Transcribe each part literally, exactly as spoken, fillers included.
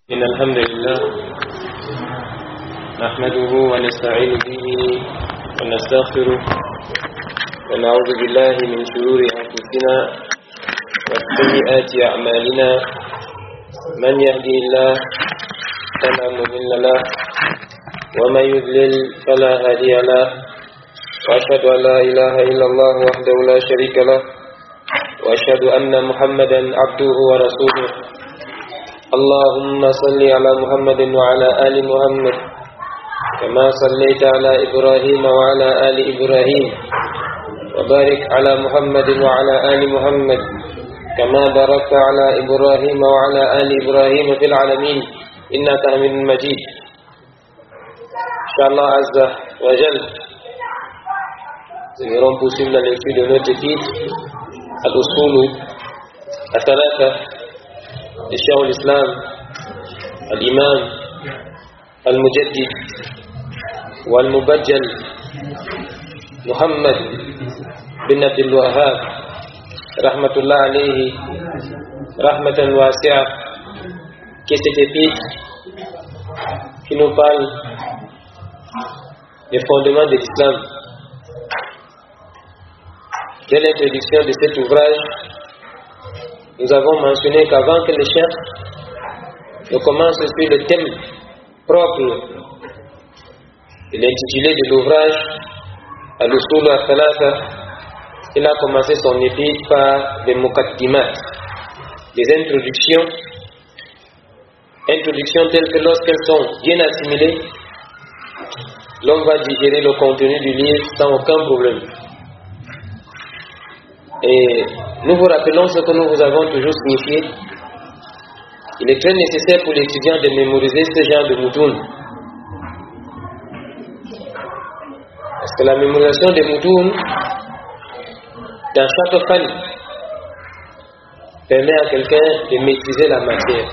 إن الحمد لله نحمده ونستعين به ونستغفره ونعوذ بالله من شرور أنفسنا وسيئات أعمالنا من يهدي الله فلا مضل له ومن يضلل فلا هادي له وأشهد أن لا إله إلا الله وحده لا شريك له وأشهد أن محمدا عبده ورسوله اللهم صل على محمد وعلى آل محمد كما صليت على إبراهيم وعلى آل إبراهيم وبارك على محمد وعلى آل محمد كما باركت على إبراهيم وعلى آل إبراهيم في العالمين إنك حميد مجيد. Inch'Allah Azza wa Jal, nous allons poursuivre la lecture de notre titre Al-Usul Al-Thalatha de Cheikh al-Islam Al-Imam Al-Mujaddid Wal-Mubajjal Muhammad bin Abdul Wahhab Rahmatullah alayhi Rahmatan wasi'a, qui est cet épître qui nous parle des fondements de l'islam. Dès l'introduction de cet ouvrage, nous avons mentionné qu'avant que le chef ne commence sur le thème propre de l'intitulé de l'ouvrage Al-Usul Al-Thalatha, il a commencé son épître par des muqaddimat, des introductions, introductions telles que lorsqu'elles sont bien assimilées, l'homme va digérer le contenu du livre sans aucun problème. Et nous vous rappelons ce que nous vous avons toujours signifié. Il est très nécessaire pour l'étudiant de mémoriser ce genre de moutoun. Parce que la mémorisation des moutoun, dans chaque fan, permet à quelqu'un de maîtriser la matière.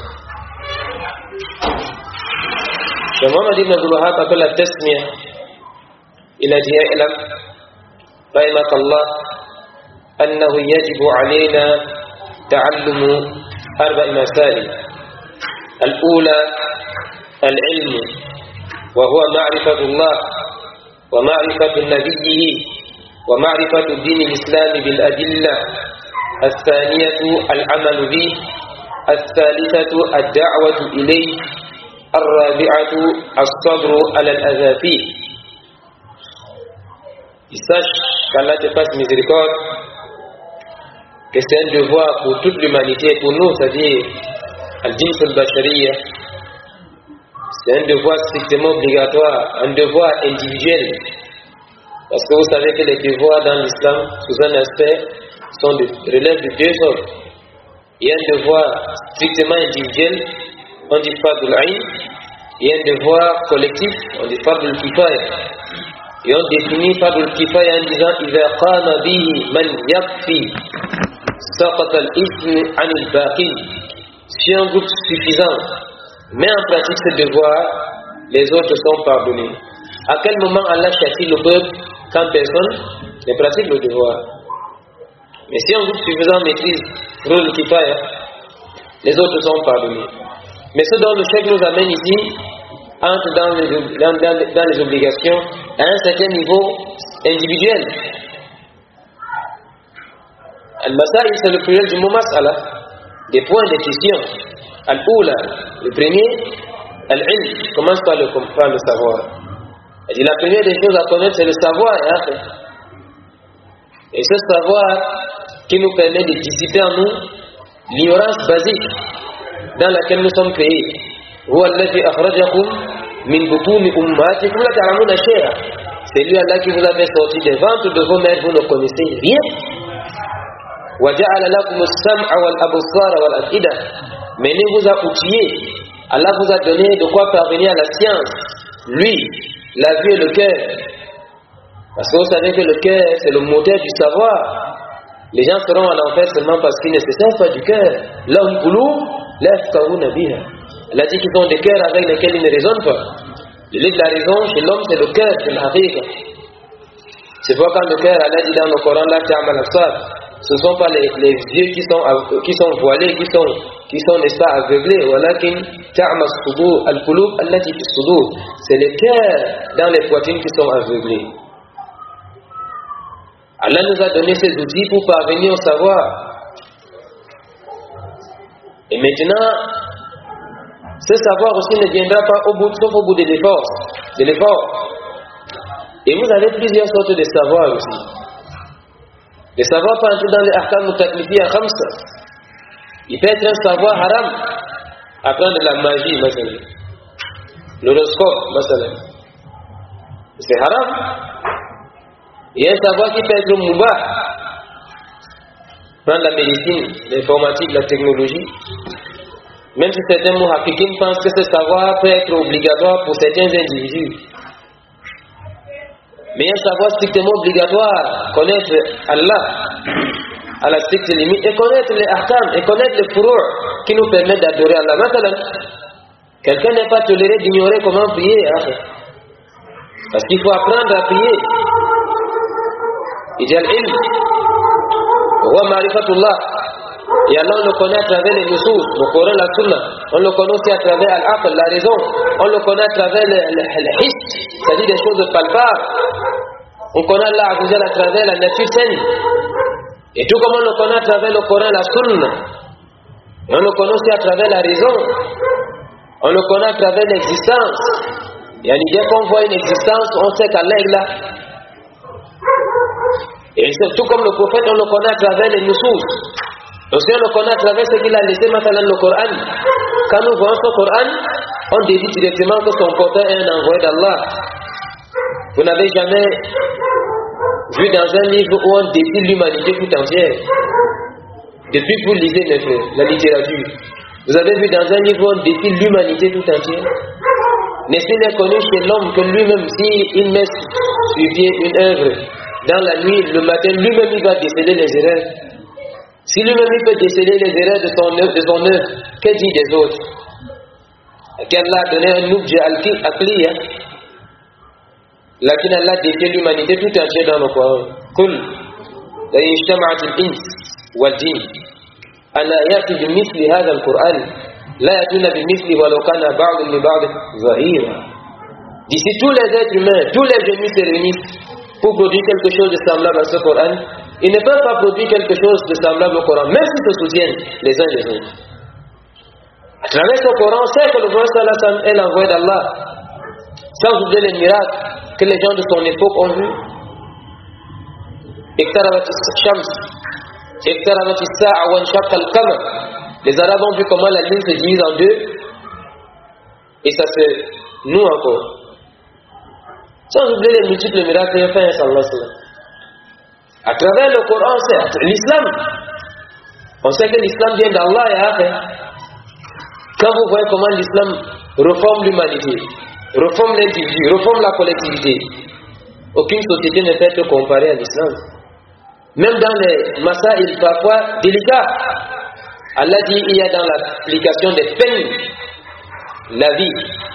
Le Mohammed ibn Abdul Wahhab appelle la tasmiya. Il a dit à Ilam, Rahimak Allah, أنه يجب علينا تعلم أربع مسائل. الأولى العلم وهو معرفة الله ومعرفة نبيه ومعرفة الدين الإسلام بالأدلة. الثانية العمل به. الثالثة الدعوة إليه. الرابعة الصبر على الأذى فيه. Il sache qu'Allah te fasse miséricorde, que c'est un devoir pour toute l'humanité, pour nous, c'est-à-dire Al-Jins al-Bashariya. C'est un devoir strictement obligatoire, un devoir individuel. Parce que vous savez que les devoirs dans l'islam, sous un aspect, sont de, relèvent de deux ordres. Il y a un devoir strictement individuel, on dit Fardul Ayn. Il y a un devoir collectif, on dit Fardul Kifaya. Et on définit Fardul Kifaya en disant إذا قام به من يكفي سقط الإثم عن الباقي. Si un groupe suffisant met en pratique ce devoir, les autres sont pardonnés. À quel moment Allah châtie le peuple? Quand personne ne pratique le devoir. Mais si un groupe suffisant maîtrise Fardul Kifaya, les autres sont pardonnés. Mais ce dont le chef nous amène ici entre dans les, dans, dans, dans les obligations à un certain niveau individuel. Al-Masail, c'est le pluriel du mot mas'ala, des points de question. Al-Oula, le premier, Al-Ilm, commence par le, par le savoir. Il dit la première des choses à connaître, c'est le savoir. Hein? Et ce savoir qui nous permet de dissiper en nous l'ignorance basique dans laquelle nous sommes créés. هو الذي أخرجكم من بطون أمهاتكم لا تعلمون شيئا. C'est lui Allah qui vous a fait sortir des ventres de vos mères, vous ne connaissez rien. وجعل لكم السمع والأبصار والأفئدة. Mais il vous a outillé. Allah vous a donné de quoi parvenir à la science. Lui, la vue et le cœur. Parce que vous savez que le cœur, c'est le moteur du savoir. Les gens seront à l'enfer seulement parce qu'ils ne se servent pas du cœur. Lahum qulub la yafqahuna biha. Elle a dit qu'ils ont des cœurs avec lesquels ils ne raisonnent pas. Le livre de la raison, chez l'homme, c'est le cœur, c'est la haqiqa. C'est pourquoi quand le cœur, Allah dit dans le Coran, la ta'amal absar, ce ne sont pas les, les yeux qui sont, qui sont voilés, qui sont, qui sont n'est-ce pas, aveuglés. C'est les cœurs dans les poitrines qui sont aveuglés. Allah nous a donné ces outils pour parvenir au savoir. Et maintenant, ce savoir aussi ne viendra pas au bout, sauf au bout de l'effort. De l'effort. Et vous avez plusieurs sortes de savoirs aussi. Le savoir peut entrer dans les ahkam mutaklifi à khamsa. Il peut être un savoir haram. Apprendre la magie, masalan. L'horoscope, masalan. C'est haram. Il y a un savoir qui peut être mubah. Prendre la médecine, l'informatique, la technologie. Même si certains muhakkikin pensent que ce savoir peut être obligatoire pour certains individus. Mais un savoir strictement obligatoire, connaître Allah à la stricte limite, et connaître les ahkam, et connaître les furu' qui nous permettent d'adorer Allah. Maintenant, quelqu'un n'est pas toléré d'ignorer comment prier. Hein? Parce qu'il faut apprendre à prier. Il y a l'ilm. Wa ma'rifatullah. Et Allah, on le connaît à travers les nusus, le Coran, la Sunna. On le connaît aussi à travers l'aql, la raison. On le connaît à travers le, le, le his, c'est-à-dire des choses palpables. On connaît Allah à travers la nature saine. Et tout comme on le connaît à travers le Coran, la Sunna. On le connaît aussi à travers la raison. On le connaît à travers l'existence. Et dès qu'on voit une existence, on sait qu'Allah est là. Et tout comme le prophète, on le connaît à travers les nusus. Aussi on le connaît à travers ce qu'il a laissé maintenant le Coran. Quand nous voyons ce Coran, on déduit directement que son porteur est un envoyé d'Allah. Vous n'avez jamais vu dans un livre où on décrit l'humanité tout entière. Depuis que vous lisez la littérature, vous avez vu dans un livre où on décrit l'humanité tout entière. Mais s'il est connu chez l'homme que lui-même, s'il met sur pied une œuvre, dans la nuit, le matin, lui-même il va déceler les erreurs. Si lui-même il peut déceler les erreurs de son œuvre, de son œuvre, que dit des autres? Qu'Allah a donné un objet akliya, lakin Allah décrit l'humanité tout entière dans le Coran. Kul, la yajtama'at al-ins wal-jinn, ana yati bimithli hadha al-Qur'an, la yatuna bimithli walau kana ba'dun li ba'd zahira. D'ici tous les êtres humains, tous les génies se réunissent pour produire quelque chose de semblable à ce Coran. Ils ne peuvent pas produire quelque chose de semblable au Coran, même s'ils se soutiennent les uns les autres. À travers ce Coran, on sait que le prophète sallallahu alayhi wa sallam est l'envoyé d'Allah, sans oublier les miracles que les gens de son époque ont vus. Les Arabes ont vu comment la lune se divise en deux, et ça se noue encore. Sans oublier les multiples miracles qu'il a fait, sallallahu alayhi wa sallam. À travers le Coran, c'est l'islam. On sait que l'islam vient d'Allah et après. Quand vous voyez comment l'islam reforme l'humanité, reforme l'individu, reforme la collectivité, aucune société ne peut être comparée à l'islam. Même dans les masaïl parfois délicats, Allah dit il y a dans l'application des peines la vie.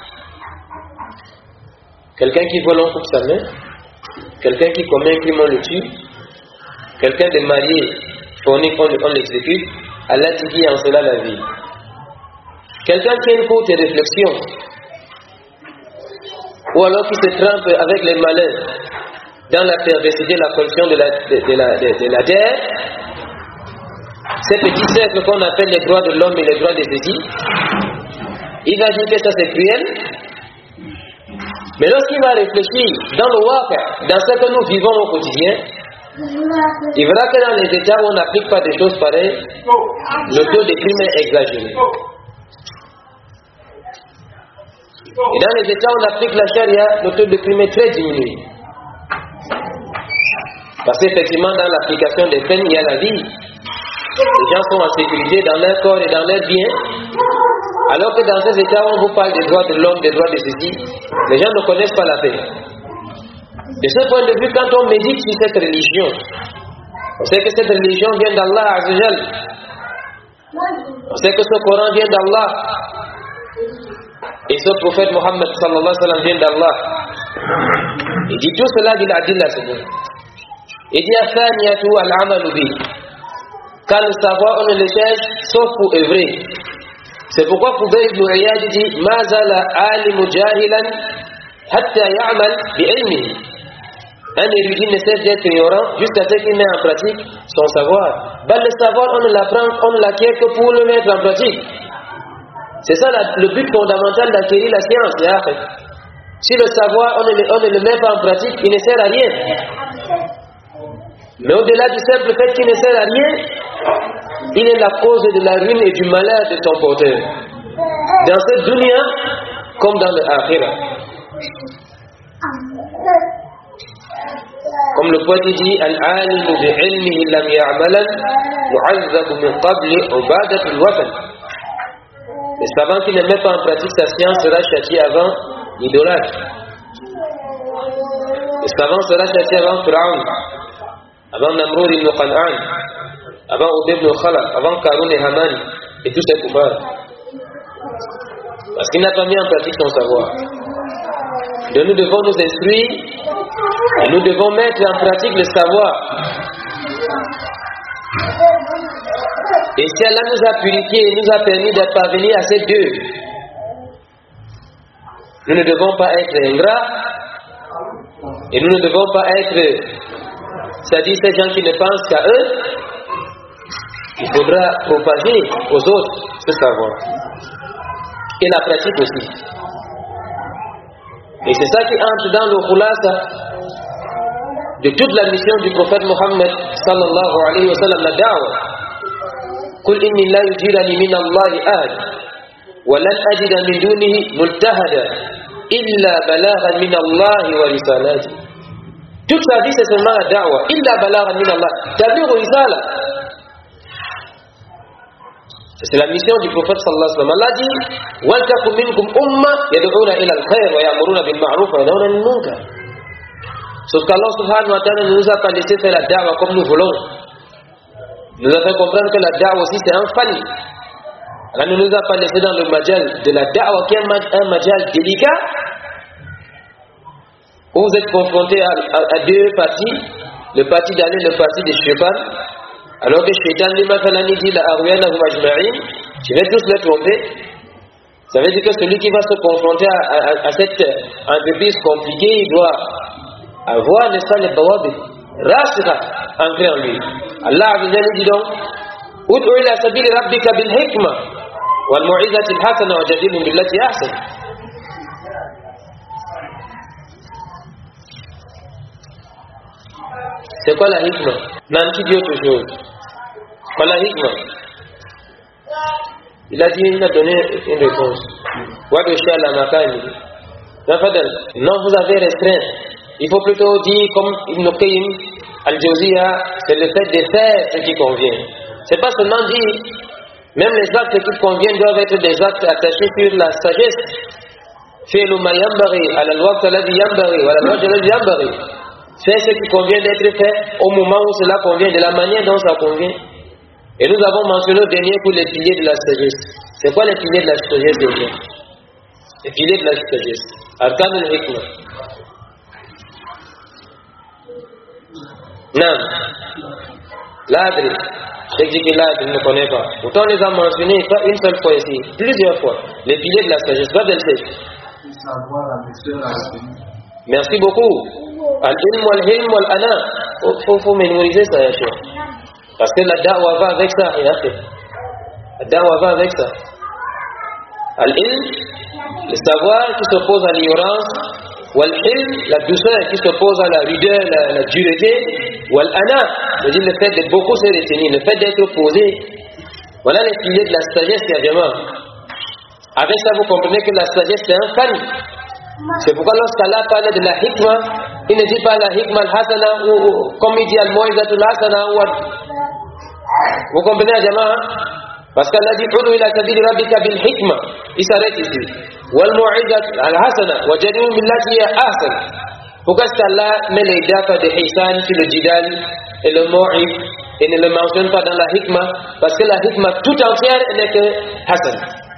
Quelqu'un qui vole, on coupe sa main. Quelqu'un qui commet un crime, on le tue. Quelqu'un de marié, fornique, on l'exécute. Allah dit en cela la vie. Quelqu'un qui a une courte réflexion, ou alors qui se trempe avec les malins dans la perversité, la corruption de la, de, de la, de, de la terre, ces petits cercles qu'on appelle les droits de l'homme et les droits des édits, il va dire que ça c'est cruel. Mais lorsqu'il va réfléchir dans le waqi', dans ce que nous vivons au quotidien, il verra que dans les États où on n'applique pas des choses pareilles, le taux de crime est exagéré. Et dans les États où on applique la charia, le taux de crime est très diminué. Parce qu'effectivement, dans l'application des peines, il y a la vie. Les gens sont en sécurité dans leur corps et dans leurs biens. Alors que dans ces États où on vous parle des droits de l'homme, des droits de ceci, les gens ne connaissent pas la paix. De ce point de vue, quand on médite sur cette religion, on sait que cette religion vient d'Allah Azzawajal. On sait que ce Coran vient d'Allah. Et ce prophète Mohammed sallallahu alayhi wa sallam vient d'Allah. Il dit tout cela, dit l'adillah, c'est bon. Il dit Athaniyatu al-amalu bi. Car le savoir, on ne le cherche sauf pour œuvrer. C'est pourquoi Fudayl ibn Iyad dit « Ma zala alimu jahilan hatta ya'mal bi'ilmihi » Un érudit ne cesse d'être ignorant jusqu'à ce qu'il met en pratique son savoir. Ben, le savoir, on ne l'apprend, on ne l'acquiert que pour le mettre en pratique. C'est ça la, le but fondamental d'acquérir la science. Là. Si le savoir, on ne, le, on ne le met pas en pratique, il ne sert à rien. Mais au-delà du simple fait qu'il ne sert à rien, il est la cause de la ruine et du malheur de ton porteur. Dans cette dunya, comme dans le akhirah. Comme le poète dit, Al-alimu bi'ilmihi lam ya'malan, mu'azzabu min qabli ubadat al-watan. Le savant qui ne met pas en pratique sa science sera châtié avant l'idolâtre. Le savant sera châtié avant Pharaon, avant Namrud ibn Qan'an, avant Ubay ibn Khalaf, avant Karun et Haman et tous ces coupables. Parce qu'il n'a pas mis en pratique son savoir. Donc nous devons nous instruire et nous devons mettre en pratique le savoir. Et si Allah nous a purifiés et nous a permis de parvenir à ces deux, nous ne devons pas être ingrats et nous ne devons pas être, c'est-à-dire ces gens qui ne pensent qu'à eux. Il faudra propager aux autres ce savoir et la pratique aussi. Et c'est ça qui entre dans le khulasa de toute la mission du prophète Mohammed sallallahu alayhi wa sallam, la da'wa. قل إني لا يجيرني من الله أحد ولن أجد من دونه ملتهدا إلا بلاغا من الله ورسالاته. Toute sa vie c'est seulement la da'wa. إلا بلاغا من الله. تبليغ رسالة. C'est la mission du prophète sallallahu alayhi wa sallam. Allah dit وَلْتَكُمْ مِنْكُمْ أُمَّةٌ يَدْعُونَ إِلَى الْخَيْرِ وَيَأْمُرُونَ بِالْمَعْرُوفِ وَيَنْهَوْنَ عَنِ الْمُنكَرِ. Sauf qu'Allah subhanahu wa ta'ala ne nous a pas laissé faire la da'wa comme nous voulons. Il nous a fait comprendre que la da'wa aussi c'est un fan. Allah ne nous a pas laissé dans le majal de la da'wa qui est un majal délicat où vous êtes confrontés à, à, à deux parties, le parti d'Allah et le parti de Shaitan. Alors que Shaitan lui dit la arwiyana hum ajma'in, je vais tous les tromper. Ça veut dire que celui qui va se confronter à, à, à cette entreprise compliquée, il doit avoir, n'est-ce pas, les bawabi rasira ancré en lui. Allah Azza dit donc ud'u ila sabili rabbika bil hikma wal mu'izati al hasana wajadilhum billati ahsan. C'est quoi la hikma? Nan qui dit autre chose. Quoi la hikma? Il a dit, il a donné une réponse. Wa bi shala makani. Non, vous avez restreint. Il faut plutôt dire comme Ibn Qayyim al-Jawziyya, c'est le fait de faire ce qui convient. C'est pas seulement dire, même les actes qui conviennent doivent être des actes attachés sur la sagesse. Fi'lu ma yanbaghi ala al-waqt alladhi yanbaghi wa ala al-wajh alladhi yanbaghi. Faire ce qui convient d'être fait au moment où cela convient, de la manière dont ça convient. Et nous avons mentionné au dernier coup les piliers de la sagesse. C'est quoi les piliers de la sagesse déjà? Les piliers de la sagesse. Arkan al-Hikma. Non. L'adri. Je dis que l'adri ne connaît pas. Pourtant on les a mentionnés pas une seule fois ici, plusieurs fois. Les piliers de la sagesse. Pas de Merci beaucoup. Al-ilm wal-hilm wal-ana. Il faut, faut mémoriser ça, ya cheikh. Parce que la da'wa va avec ça, ya cheikh. La da'wa va avec ça. Al-ilm, le savoir qui s'oppose à l'ignorance. Wal-hilm, la douceur qui s'oppose à la rudeur, la, la dureté. Wal-ana, c'est-à-dire le fait de beaucoup se retenir, le fait d'être posé. Voilà les piliers de la sagesse, ya jama. Avec ça, vous comprenez que la sagesse, c'est un fan. C'est pourquoi lorsqu'Allah parle de la hikma, il ne dit pas la hikma al-hasana ou, ou comme il dit al-mu'izatul hasana ou vous comprenez, jama? Parce qu'Allah dit udu ila sabili rabbika bil hikma. Il s'arrête ici. Wal mu'izat al-hasana wa jadilhum billati hiya ahsan. Pourquoi est-ce qu'Allah met les dafa de Hisan sur le jidal et le mu'id et ne le mentionne pas dans la hikma? Parce que la hikma tout entière n'est que hasan.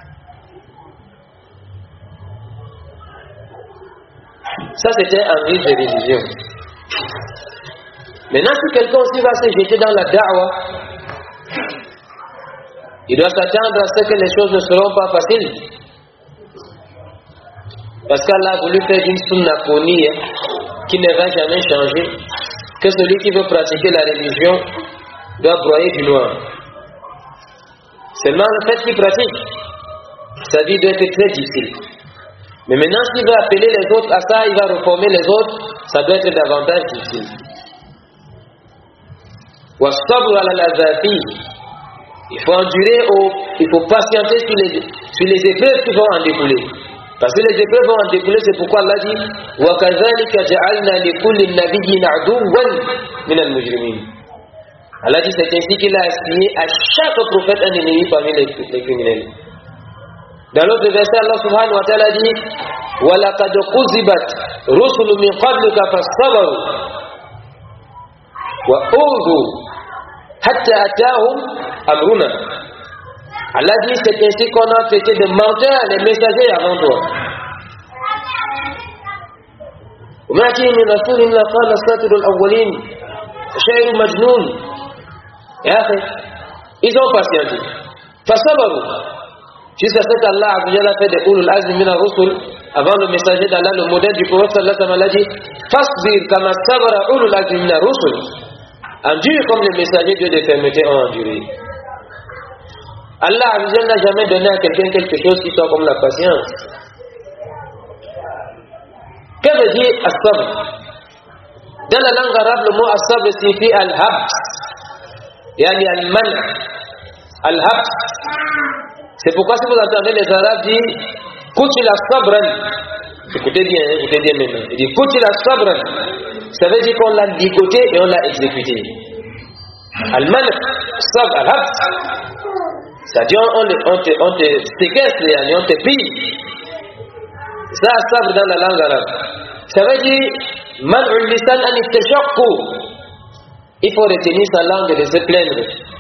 Ça c'était un livre de religion. Maintenant si quelqu'un aussi va se jeter dans la da'wa, Il doit s'attendre à ce que les choses ne seront pas faciles. Parce qu'Allah a voulu faire d'une sunna connue qui ne va jamais changer, que celui qui veut pratiquer la religion doit broyer du noir. Seulement le fait qu'il pratique, sa vie doit être très difficile. Mais maintenant, s'il veut appeler les autres à ça, il va reformer les autres, ça doit être davantage difficile. Il faut endurer, au, il faut patienter sur les, sur les épreuves qui vont en découler. Parce que les épreuves vont en découler, c'est pourquoi Allah dit وَكَذَلِكَ جَعَلْنَا لِكُلِّ نَبِيٍّ عَدُوًّا مِنَ الْمُجْرِمِينَ. Allah dit c'est ainsi qu'il a assigné à chaque prophète un ennemi parmi les, les criminels. Dans l'autre verset, Allah subhanahu wa ta'ala dit وَلَقَدْ كُذِّبَتْ رُسُلٌ مِّن قَبْلِكَ فَصَبَرُوا وَأُوذُوا حَتَّى أَتَاهُمْ أَمْرُنَا. Allah dit c'est ainsi qu'on a traité de menteurs les messagers avant toi. وَمَا أَتِيهِمْ مِنْ رَسُولٍ إِلَّا قَالَ أَسَاطِيرُ الْأَوَّلِينَ شَاعِرٌ مَجْنُونٌ. Et après, ils ont patienté. فَصَبَرُوا. Jusqu'à ce qu'Allah a fait de Ulul Azmi min ar-Rusul, avant le messager d'Allah, le modèle du prophète sallallahu alayhi wa sallam, a dit Fasbir kama sabara Ulul Azmi min ar-Rusul. Endure comme les messagers Dieu de fermeté ont enduré. Allah n'a jamais donné à quelqu'un quelque chose qui soit comme la patience. Que veut dire as-sabr? Dans la langue arabe, le mot as-sabr signifie al-habs, yani al-man', al-habs. C'est pourquoi si vous entendez les Arabes dire Kutila sabran, écoutez bien, écoutez bien maintenant. Il dit Kutila sabran, ça veut dire qu'on l'a ligoté et on l'a exécuté. Al-man, sab, al-habs, c'est-à-dire on, on, te, on te séquestre et on te pille. Ça, sabr dans la langue arabe. Ça veut dire man'ul lisan an ittashaqu. Il faut retenir sa langue de se plaindre.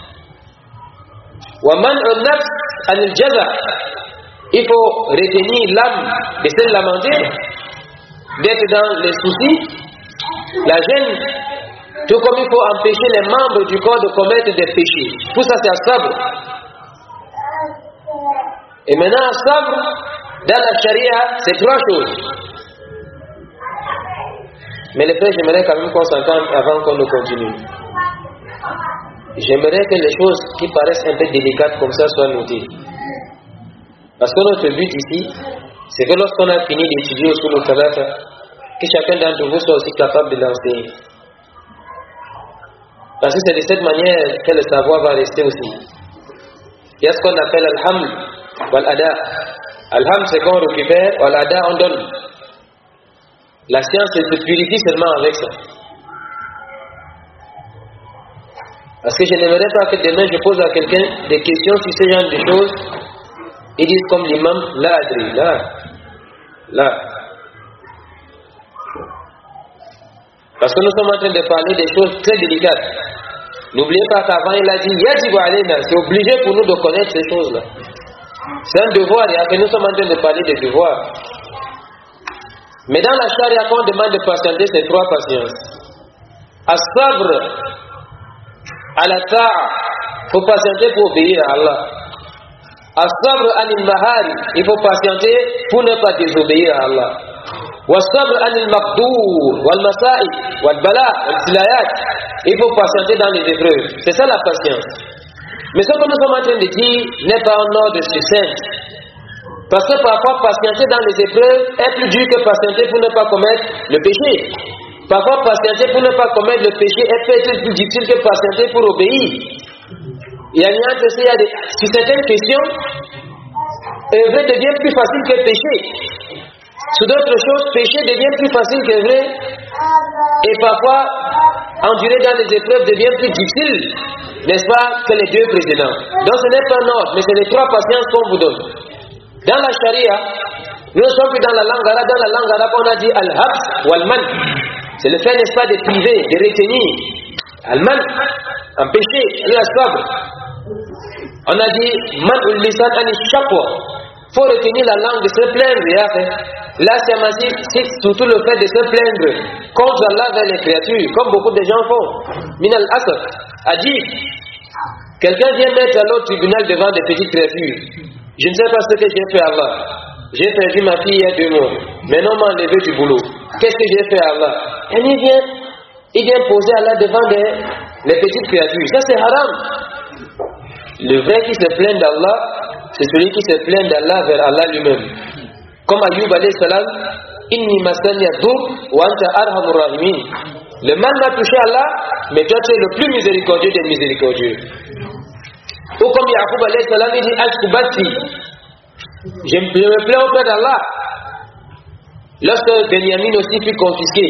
Wa man'ul nafs an al-jaza. Il faut retenir l'âme de se lamenter, d'être dans les soucis, la gêne, tout comme il faut empêcher les membres du corps de commettre des péchés. Tout ça c'est un sabre. Et maintenant, un sabre, dans la charia, c'est trois choses. Mais les frères, j'aimerais quand même qu'on s'entende avant qu'on ne continue. J'aimerais que les choses qui paraissent un peu délicates comme ça soient notées. Parce que notre but ici, c'est que lorsqu'on a fini d'étudier au Soul Salata, que chacun d'entre vous soit aussi capable de l'enseigner. Parce que c'est de cette manière que le savoir va rester aussi. Il y a ce qu'on appelle al-haml wal-ada. Al-haml c'est qu'on récupère, wal-ada on donne. La science se purifie seulement avec ça. Parce que je n'aimerais pas que demain je pose à quelqu'un des questions sur ce genre de choses. Ils disent comme l'imam, la adri, là, là. Parce que nous sommes en train de parler des choses très délicates. N'oubliez pas qu'avant il a dit, yajibu alayna, c'est obligé pour nous de connaître ces choses-là. C'est un devoir, et après nous sommes en train de parler des devoirs. Mais dans la charia, quand on demande de patienter, c'est trois patiences. As-sabr, ala ta'a, il faut patienter pour obéir à Allah. As-sabr anil mahari, il faut patienter pour ne pas désobéir à Allah. Was-sabr anil maqdur, wal masa'i, wal bala, wal silayat, il faut patienter dans les épreuves. C'est ça la patience. Mais ce que nous sommes en train de dire n'est pas un ordre succinct. Parce que parfois patienter dans les épreuves est plus dur que patienter pour ne pas commettre le péché. Parfois patienter pour ne pas commettre le péché est peut-être plus difficile que patienter pour obéir. Il y a une entre il y a des, sur certaines questions, œuvrer devient plus facile que pécher. Sur d'autres choses, pécher devient plus facile qu'œuvrer. Et parfois, endurer dans les épreuves devient plus difficile, n'est-ce pas, que les deux précédents. Donc ce n'est pas un ordre, mais c'est les trois patiences qu'on vous donne. Dans la charia, nous ne sommes plus dans la langue arabe. Dans la langue arabe, on a dit al-habs wal-man. C'est le fait, n'est-ce pas, de priver, de retenir. Al-man, empêcher, al-sabr. On a dit man ul lisan an shaqwa. Faut retenir la langue de se plaindre. Là, c'est surtout le fait de se plaindre contre Allah vers les créatures, comme beaucoup de gens font. Min al-asr a dit Quelqu'un vient mettre à l'autre tribunal devant des petites créatures. Je ne sais pas ce que j'ai fait à Allah. J'ai perdu ma fille il y a deux mois. Maintenant, on m'a enlevé du boulot. Qu'est-ce que j'ai fait à Allah? Et il vient, il vient poser Allah devant des, les petites créatures. Ça, c'est haram. Le vrai qui se plaint d'Allah, c'est celui qui se plaint d'Allah vers Allah lui-même. Comme Ayyub alayhi salam, Inni masani ad-dur wa anta arhamur rahimin. Le mal m'a touché Allah, mais toi tu es le plus miséricordieux des miséricordieux. Ou comme Yaqub alayhi salam, il dit Ashkubati. Je me plains auprès d'Allah. Lorsque Benyamin aussi fut confisqué,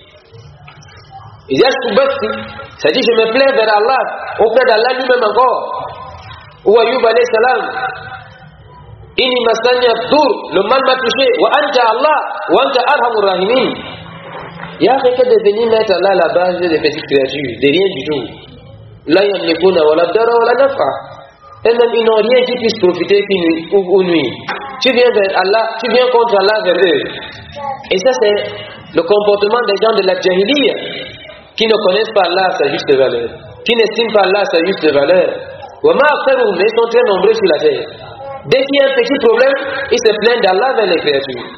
il dit Ashkubati. Ça dit je me plains vers Allah, auprès d'Allah lui-même encore. Ou Ayyub alayhi salam, Inni masani ad-dur, le mal m'a touché, wa anta Allah, wa anta arhamur rahimin. Il y a rien que de venir mettre Allah à la base des petites créatures, de rien du tout. La yamlikuna wa la dara wa la nafa. Et même ils n'ont rien qui puisse profiter ou, ou nuire. Tu viens vers Allah, tu viens contre Allah vers eux. Et ça c'est le comportement des gens de la jahiliya, qui ne connaissent pas Allah à sa juste valeur, qui n'estiment pas Allah à sa juste valeur. Wa ma aktharuhum, ils sont très nombreux sur la terre. Dès qu'il y a un petit problème, ils se plaignent d'Allah vers les créatures.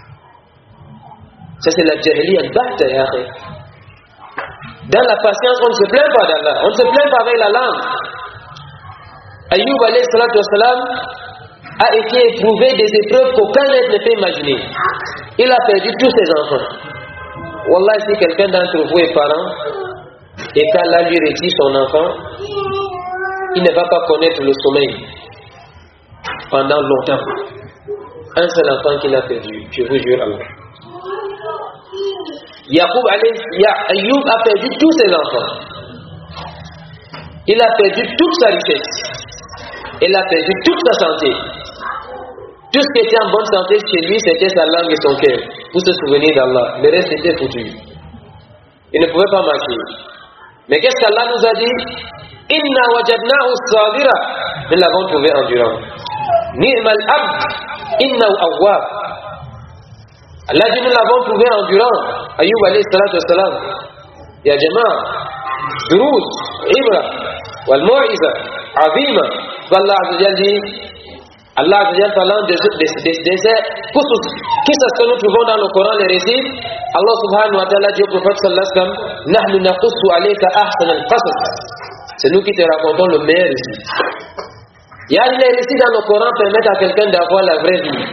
Ça c'est la jahiliya al-bahta, ya akhi. Dans la patience, on ne se plaint pas d'Allah, on ne se plaint pas avec la langue. Ayyub alayhi salatu wassalam a été éprouvé des épreuves qu'aucun être ne peut imaginer. Il a perdu tous ses enfants. Wallah, si quelqu'un d'entre vous est parent et qu'Allah lui retire son enfant, il ne va pas connaître le sommeil pendant longtemps. Un seul enfant qu'il a perdu, je vous jure Allah. Yaqub alayhi, Ayyub a perdu tous ses enfants. Il a perdu toute sa richesse. Il a perdu toute sa santé. Tout ce qui était en bonne santé chez lui, c'était sa langue et son cœur, pour se souvenir d'Allah. Le reste était foutu. Il ne pouvait pas marcher. Mais qu'est-ce qu'Allah nous a dit? Inna wajadnahu sabira. Nous l'avons trouvé endurant. Ni'mal abd innahu awwab. Allah dit nous l'avons trouvé endurant. Ayyub alayhi salatu wassalam. Ya jama'a, durus, ibra, wal mu'iza, azima. Allah Azza wa Jalla dit, Allah Azza wa Jalla parlant de ces kusus, qui c'est ce que nous trouvons dans le Coran, les récits. Allah subhanahu wa ta'ala dit au prophète sallallahu alayhi wa sallam, Nahnu naqussu alayka ahsan al-qasas. C'est nous qui te racontons le meilleur récit. Il y a les récits dans le Coran permettent à quelqu'un d'avoir la vraie vie.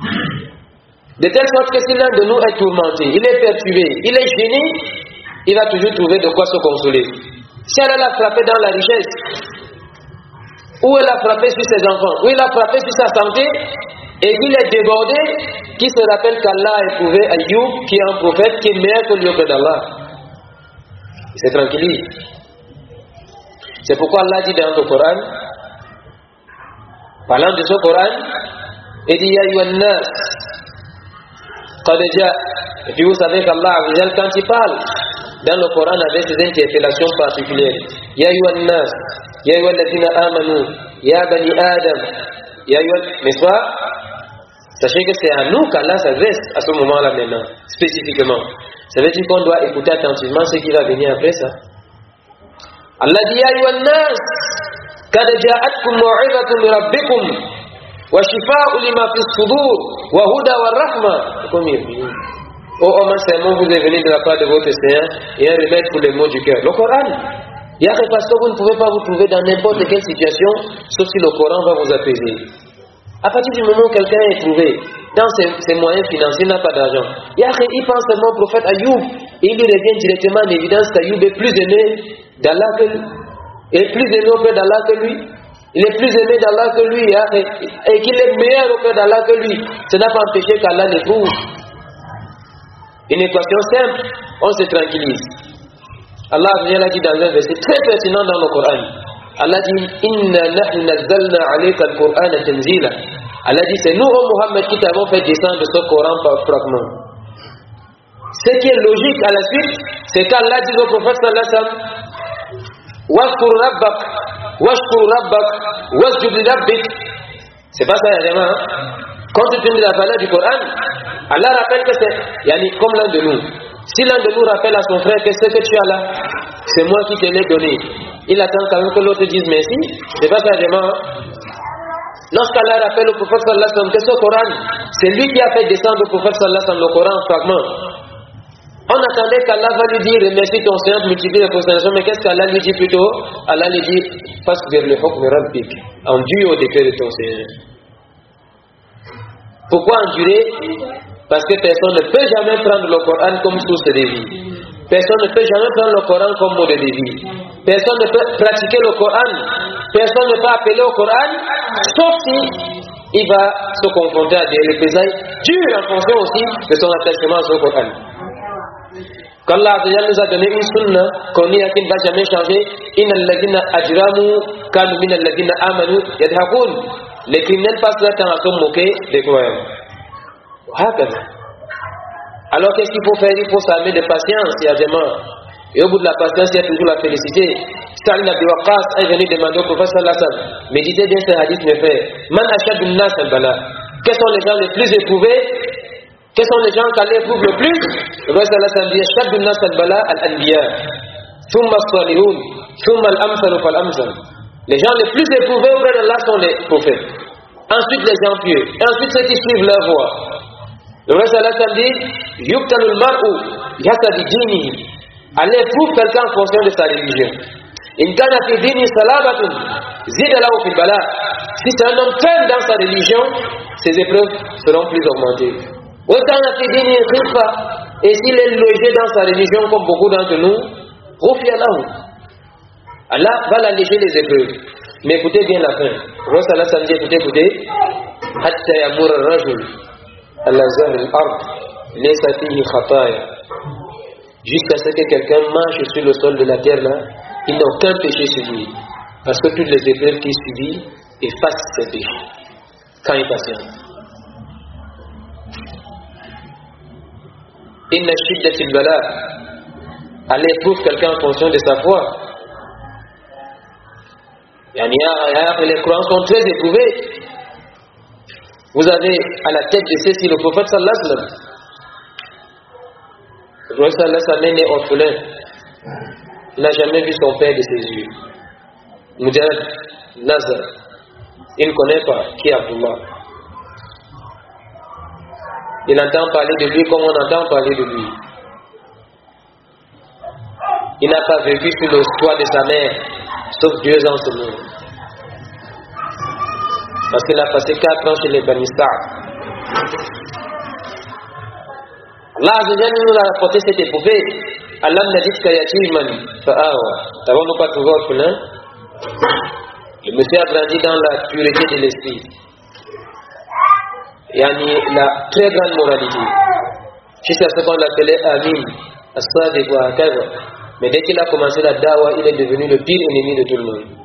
De telle sorte que si l'un de nous est tourmenté, il est perturbé, il est gêné, il va toujours trouver de quoi se consoler. Si elle l'a frappé dans la richesse, ou elle a frappé sur ses enfants, ou il a frappé sur sa santé, et qu'il est débordé, qui se rappelle qu'Allah a éprouvé Ayyub, qui est un prophète, qui est meilleur que lui auprès d'Allah. Il se tranquillise. C'est pourquoi Allah dit dans le Coran, parlant de ce Coran, il dit Ya ayyuhan nas, qad jaa. Et puis vous savez qu'Allah, quand il parle dans le Coran avec ses interpellations particulières, Ya ayyuhan nas, Ya ayyuhal ladhina amanu, Ya bani Adam, Ya ayyuhal, n'est-ce pas? Sachez que c'est à nous qu'Allah s'adresse à ce moment-là maintenant, spécifiquement. Ça veut dire qu'on doit écouter attentivement ce qui va venir après ça. Allah dit Ya ayyuhan nas, qad ja'atkum maw'izatun min rabbikum wa shifaa'un lima fis sudur wa huda wa rahma. Comme il dit, oh homme, c'est un mot vous est venu de la part de votre Seigneur et un remède pour les maux du cœur. Le Coran. Il y a que parce que vous ne pouvez pas vous trouver dans n'importe quelle situation, sauf si le Coran va vous apaiser. À partir du moment où quelqu'un est trouvé dans ses, ses moyens financiers, il n'a pas d'argent. Il y a qu'il pense seulement au prophète Ayyub et il lui revient directement en évidence qu'Ayyub est plus aimé d'Allah que lui. Il est plus aimé auprès d'Allah que lui. Il est plus aimé d'Allah que lui et qu'il est meilleur auprès d'Allah que lui. Ça n'a pas empêché qu'Allah l'éprouve. Une équation simple, on se tranquillise. Allah a dit dans un verset très pertinent dans le Coran. Allah dit Inna nahnu nazzalna alayka al-Qur'ana tanzila. Allah dit c'est nous, oh Muhammad, qui t'avons fait descendre ce Coran par fragment. Ce qui est logique à la suite, c'est qu'Allah dit au prophète sallallahu alayhi wa sallam Washkur rabbak, washkur rabbak, wasjud li rabbik. C'est pas ça, vraiment. Hein? Compte tenu de la valeur du Coran, Allah rappelle que c'est yani, comme l'un de nous. Si l'un de nous rappelle à son frère que ce que tu as là, c'est moi qui te l'ai donné. il attend quand même que l'autre dise merci. C'est pas ça vraiment. Lorsqu'Allah rappelle au prophète sallallahu alayhi wa sallam que ce Coran, c'est lui qui a fait descendre au prophète sallallahu alayhi wa sallam le Coran en fragments. On attendait qu'Allah va lui dire remercie ton Seigneur, multiplie les constellations, mais qu'est-ce qu'Allah lui dit plutôt? Allah lui dit fasbir li hukmi rabbik, endure au décret de ton Seigneur. Pourquoi endurer? Parce que personne ne peut jamais prendre le Coran comme source de vie. Personne ne peut jamais prendre le Coran comme mode de vie. Personne ne peut pratiquer le Coran. Personne ne peut appeler au Coran, sauf si il va se confronter à des représailles dures en fonction aussi de son attachement à ce Coran. Quand Allah nous a donné une sunna qu'on y a qui ne va jamais changer, innal ladina ajramu kanu minal ladina amanu yadhakun. Les criminels passent leur temps à se moquer des croyants. Alors qu'est-ce qu'il faut faire? Il faut s'armer de patience et agrément. Et au bout de la patience, il y a toujours la félicité. Sa'd ibn Abi Waqqas est venu demander au prophète sallallahu alayhi wa sallam, méditez bien ce hadith, mes frères. Man ashadun nas al-bala. Quels sont les gens les plus éprouvés? Quels sont les gens qu'Allah éprouve le plus? Le prophète sallallahu alayhi wa sallam dit ashadun nas al-bala al-anbiya. Thumma as-salihun. Thumma al-amsal fal-amsal. Les gens les plus éprouvés auprès d'Allah sont les prophètes. Ensuite les gens pieux. Et ensuite ceux qui suivent leur voie. Le prophète sallallahu alayhi wa sallam dit yubtalul mar'u yasadi dinihi. Allah éprouve quelqu'un en fonction de sa religion. In kana fi dini salabatun zida lahu fil bala. Si c'est un homme ferme dans sa religion, ses épreuves seront plus augmentées. Wa kana fi dini khifa. Et s'il est logé dans sa religion comme beaucoup d'entre nous, rufiya lahu. Allah va l'alléger les épreuves. Mais écoutez bien la fin. Le sallallahu alayhi wa sallam dit, écoutez, écoutez. Hatta yamur ar-rajul ala zahr al-ard laysa fihi khataya. Jusqu'à ce que quelqu'un marche sur le sol de la terre là, il n'a aucun péché sur lui. Parce que toutes les épreuves qu'il subit effacent ses péchés. Quand il est patient. Inna shiddatil bala. Allah éprouve quelqu'un en fonction de sa foi. Les croyants sont très éprouvés. Vous avez à la tête de ceux-ci le prophète sallallahu alayhi wa sallam. Le prophète sallallahu alayhi wa sallam est orphelin. Il n'a jamais vu son père de ses yeux. Mujahid, Nazar. Il ne connaît pas qui est Abdullah. Il entend parler de lui comme on entend parler de lui. Il n'a pas vécu sur le toit de sa mère, sauf deux ans seulement. Parce qu'il a passé quatre ans chez les Bani Sa'd. Allah nous a rapporté cette épopée. Allah n'a dit qu'Ayatiman fa'awa. N'avons-nous pas trouvé orphelin? Le monsieur a grandi dans la pureté de l'esprit. Yani la très grande moralité. Jusqu'à ce qu'on l'appelait Amin, As-Sadiq wa Hakaza. Mais dès qu'il a commencé la dawa, il est devenu le pire ennemi de tout le monde.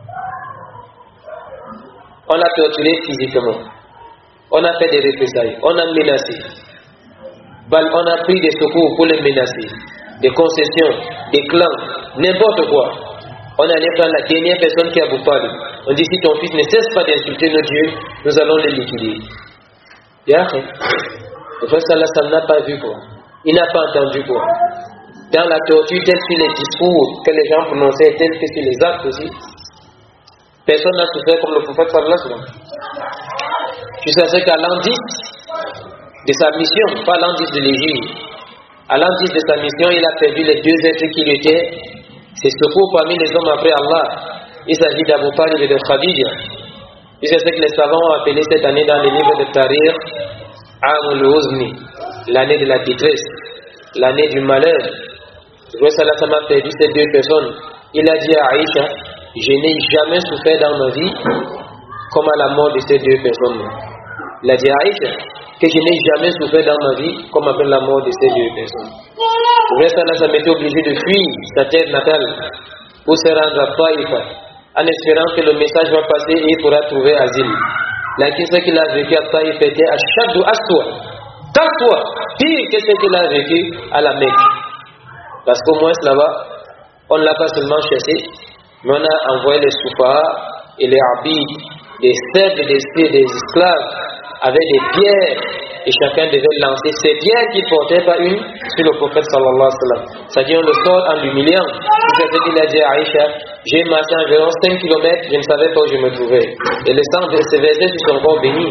On l'a torturé physiquement. On a fait des représailles. On a menacé. On a pris des secours pour les menacer. Des concessions, des clans, n'importe quoi. On allait prendre la dernière personne qui a vous parlé. On dit si ton fils ne cesse pas d'insulter nos dieux, nous allons les liquider. Et après, le frère sallallahu alayhi wa sallam n'a pas vu quoi. Il n'a pas entendu quoi. Dans la torture, tel sur les discours que les gens prononçaient, tel que sur les actes aussi, personne n'a souffert comme le prophète sallallahu alayhi wa sallam. Jusqu'à ce qu'à l'indice de sa mission, pas l'indice de l'Égypte, à l'indice de sa mission, il a perdu les deux êtres qui lui étaient ses secours parmi les hommes après Allah. Il s'agit d'Abu Talib et de Khadija. Et c'est ce que les savants ont appelé cette année dans les livres de Tariq Amul Uzni, l'année de la détresse, l'année du malheur. Le prophète sallallahu alayhi wa sallam a perdu ces deux personnes. Il a dit à Aïcha, je n'ai jamais souffert dans ma vie comme à la mort de ces deux personnes. Il a dit à Aïcha que je n'ai jamais souffert dans ma vie comme après la mort de ces deux personnes. Le prophète sallallahu alayhi wa sallam était obligé de fuir sa terre natale pour se rendre à Taïfa, en espérant que le message va passer et il pourra trouver asile. La question qu'il a vécu à Taïf était à Shadou Aswa, quatre fois pire que ce qu'il a vécu à la Mecque. Parce qu'au moins là-bas, on ne l'a pas seulement chassé, mais on a envoyé les soufas et les habits, des serfs, des esclaves, des esclaves avait des pierres et chacun devait lancer ces pierres qu'il portait pas une sur le prophète sallallahu alayhi wa sallam. C'est-à-dire on le sort en l'humiliant. Il a dit à Aïcha, j'ai marché environ cinq kilomètres, je ne savais pas où je me trouvais. Et le sang de ces versets sur son corps béni.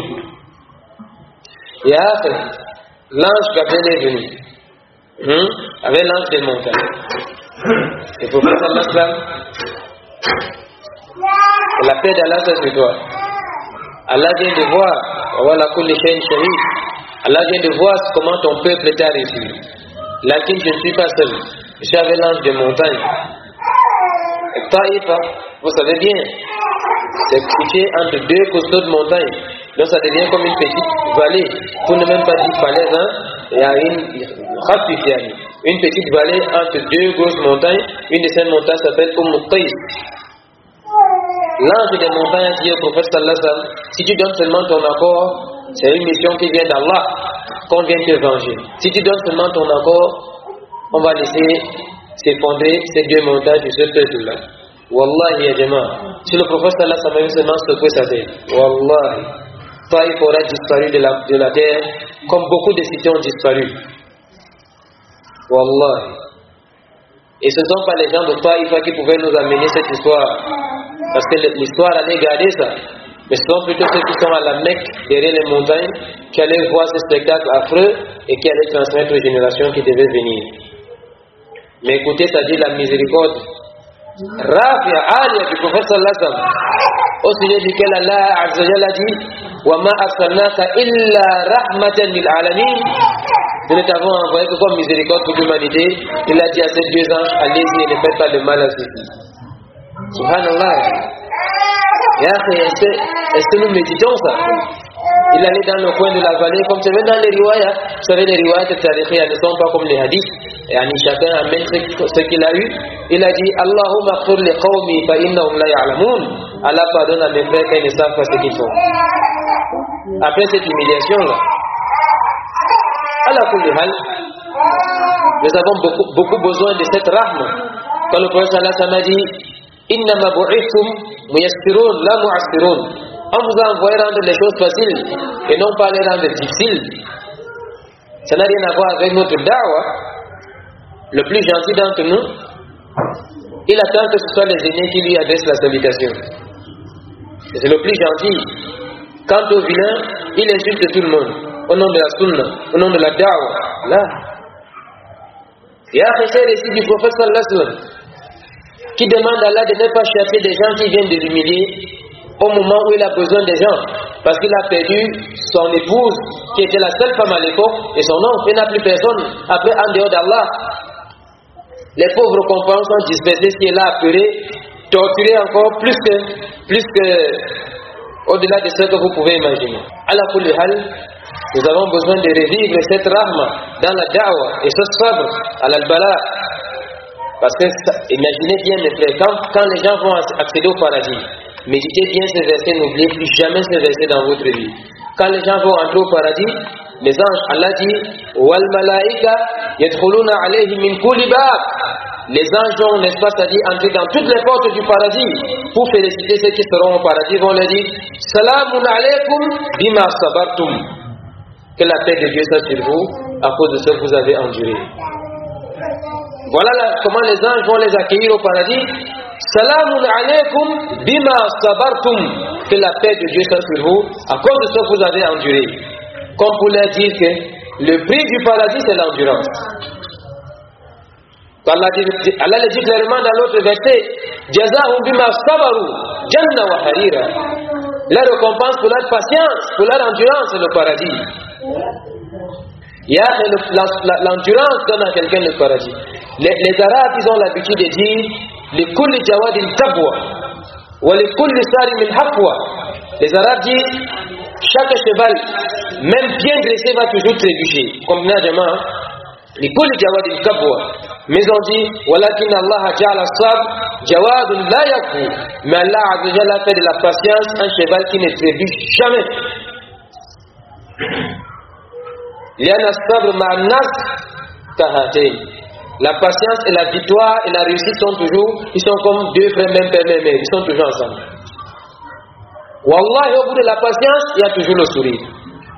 Et après, l'ange Gabriel est venu. Hum, avec l'ange des montagnes. Et le prophète sallallahu alayhi wa sallam, la paix d'Allah c'est sur toi. Allah vient de voir, Allah vient de voir comment ton peuple t'a reçu. Lakin je ne suis pas seul. J'avais l'ange de montagne. Et Taïfa, vous savez bien, c'est situé entre deux costauds de montagne. Donc ça devient comme une petite vallée. Pour ne même pas dire falaise, hein, il y a une, une petite vallée entre deux grosses montagnes. Une de ces montagnes s'appelle Umm Qais. L'ange des montagnes dit au prophète sallallahu alayhi wa sallam, si tu donnes seulement ton accord, c'est une mission qui vient d'Allah, qu'on vient te venger. Si tu donnes seulement ton accord, on va laisser s'effondrer ces deux montagnes de ce peuple-là. Wallahi ya jama, si le prophète sallallahu alayhi wa sallam seulement secoué sa tête, wallahi, Taïf aura disparu de la, de la terre, comme beaucoup de cités ont disparu. Wallahi. Et ce ne sont pas les gens de Taïfa qui pouvaient nous amener cette histoire. Parce que l'histoire allait garder ça. Mais ce sont plutôt ceux qui sont à la Mecque, derrière les montagnes, qui allaient voir ce spectacle affreux et qui allaient transmettre aux générations qui devaient venir. Mais écoutez, ça dit la miséricorde. Rafia Alia du prophète sallallahu alayhi wa sallam, au sujet duquel Allah Azza wa Jalla a dit wa ma arsalnaka illa rahmatan lil alamin. Nous ne t'avons envoyé que comme miséricorde pour l'humanité. Il a dit à ces deux anges, allez-y et ne faites pas de mal à ceux-ci. Subhanallah. Est-ce que nous méditons ça? Il allait dans le coin de la vallée, comme c'est dans les riwayas. Vous savez, les riwayas de Tarikhia ne sont pas comme les hadiths. Et chacun amène ce qu'il a eu. Il a dit Allahumma khfir li qawmi fa innahum la ya'lamun. Allah pardonne à mes frères quand ils ne savent pas ce qu'ils font. Après cette humiliation-là, Allah kulli hal, nous avons beaucoup, beaucoup besoin de cette rahma. Quand le prophète sallallahu alayhi wa sallam a dit Innama bu'ithum muyassirun la mu'assirun. On vous a envoyé rendre les choses faciles et non pas les rendre difficiles. Ça n'a rien à voir avec notre da'wa. Le plus gentil d'entre nous, il attend que ce soit les aînés qui lui adressent la salutation. C'est le plus gentil. Quant au vilain, il insulte tout le monde. Au nom de la sunna, au nom de la da'wa. Là. Il y a un récit du prophète sallallahu alayhi wa sallam qui demande à Allah de ne pas chercher des gens qui viennent de l'humilier au moment où il a besoin des gens. Parce qu'il a perdu son épouse, qui était la seule femme à l'époque, et son oncle. Il n'a plus personne après en dehors d'Allah. Les pauvres compagnons sont dispersés, ce qui est là apeuré, torturé encore plus que, plus que au-delà de ce que vous pouvez imaginer. Ala kulli hal, nous avons besoin de revivre cette rahma dans la da'wa et ce sabre à l'al-bala. Parce que, imaginez bien mes frères, quand, quand les gens vont accéder au paradis, méditez bien ces versets, n'oubliez plus jamais ces versets dans votre vie. Quand les gens vont entrer au paradis, les anges, Allah dit Wal malaika yadkhuluna alayhi min kulli bab. Les anges vont, n'est-ce pas, c'est-à-dire entrer dans toutes les portes du paradis pour féliciter ceux qui seront au paradis, vont leur dire Salamun alaykum bima sabartum. Que la paix de Dieu soit sur vous à cause de ce que vous avez enduré. Voilà la, comment les anges vont les accueillir au paradis. Salamun alaykum bima sabartum. Que la paix de Dieu soit sur vous à cause de ce que vous avez enduré. Comme pour leur dire que le prix du paradis c'est l'endurance. Allah dit, Allah le dit clairement dans l'autre verset Jazahum bima sabaru janna wa harira. La récompense pour leur patience, pour leur endurance c'est le paradis. Il y a l'endurance donne à quelqu'un le paradis. Les, les Arabes ils ont l'habitude de dire li kulli jawadin tabwa wa li kulli sarim hafwa. Les Arabes disent chaque cheval même bien dressé va toujours trébucher. Comme Nadjama li kulli jawadin tabwa. Mais on dit walakin Allah ja'ala sab jawadun la yakfu. Mais Allah Azza wa Jalla fait de la patience un cheval qui ne trébuche jamais. Liana sabr ma'an-nas kahatain. La patience et la victoire et la réussite sont toujours, ils sont comme deux frères même père même mère, ils sont toujours ensemble. Wallahi au bout de la patience, il y a toujours le sourire.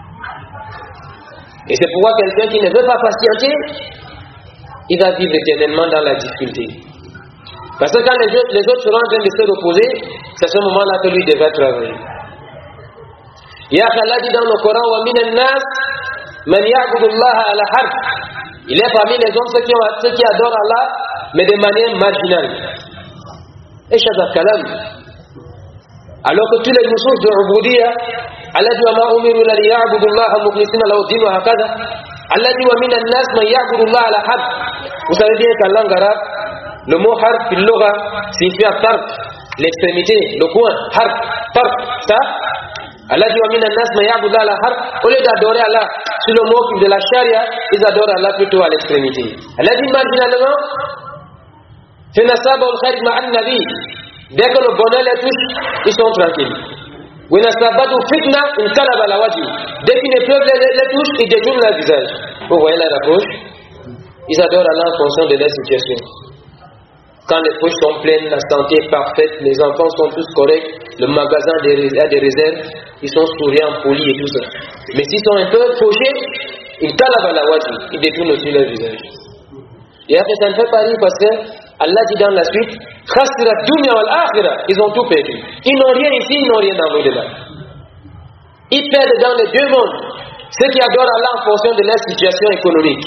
Et c'est pourquoi quelqu'un qui ne veut pas patienter, il va vivre éternellement dans la difficulté. Parce que quand les autres, les autres seront en train de se reposer, c'est à ce moment-là que lui devra travailler. Ya Allah dit dans le Coran, wa min an-nas man ya'budu Allah ala harf. Il est parmi les hommes ceux qui, ont, ceux qui adorent Allah, mais de manière marginale. Et Shazak Kalam. Alors que tous les nusus de Ubudiyya, Allah dit wa ma umiru la liya'budu Allah mukhlisina lahu din wa hakadha. Allah dit wa min an-nas man ya'budu Allah ala harf. Vous savez bien qu'en langue arabe, le mot harf, il l'aura, signifie tarf, l'extrémité, le coin, harf, tarf, ça. Allah dit wa min an-nas man ya'budu Allah ala harf. Au lieu d'adorer Allah sur le mot de la charia, ils adorent Allah plutôt à l'extrémité. Allah dit marginalement, fi nasaba al-khair ma'an nabi. Dès que le bonheur les touche, ils sont tranquilles. Wa nasabatu fitna in kalaba la wajhi. Dès qu'une épreuve les, les touche, ils détournent leur visage. Vous voyez la rapproche? Ils adorent Allah en fonction de leur situation. Quand les poches sont pleines, la santé est parfaite, les enfants sont tous corrects, le magasin a des réserves, ils sont souriants, polis et tout ça. Mais s'ils sont un peu fauchés, ils calabent la wadi, ils détournent aussi leur visage. Et après ça ne fait pas rire parce que Allah dit dans la suite, khasira dunya wal akhirah, ils ont tout perdu. Ils n'ont rien ici, ils n'ont rien dans l'au-delà. Ils perdent dans les deux mondes ceux qui adorent Allah en fonction de leur situation économique.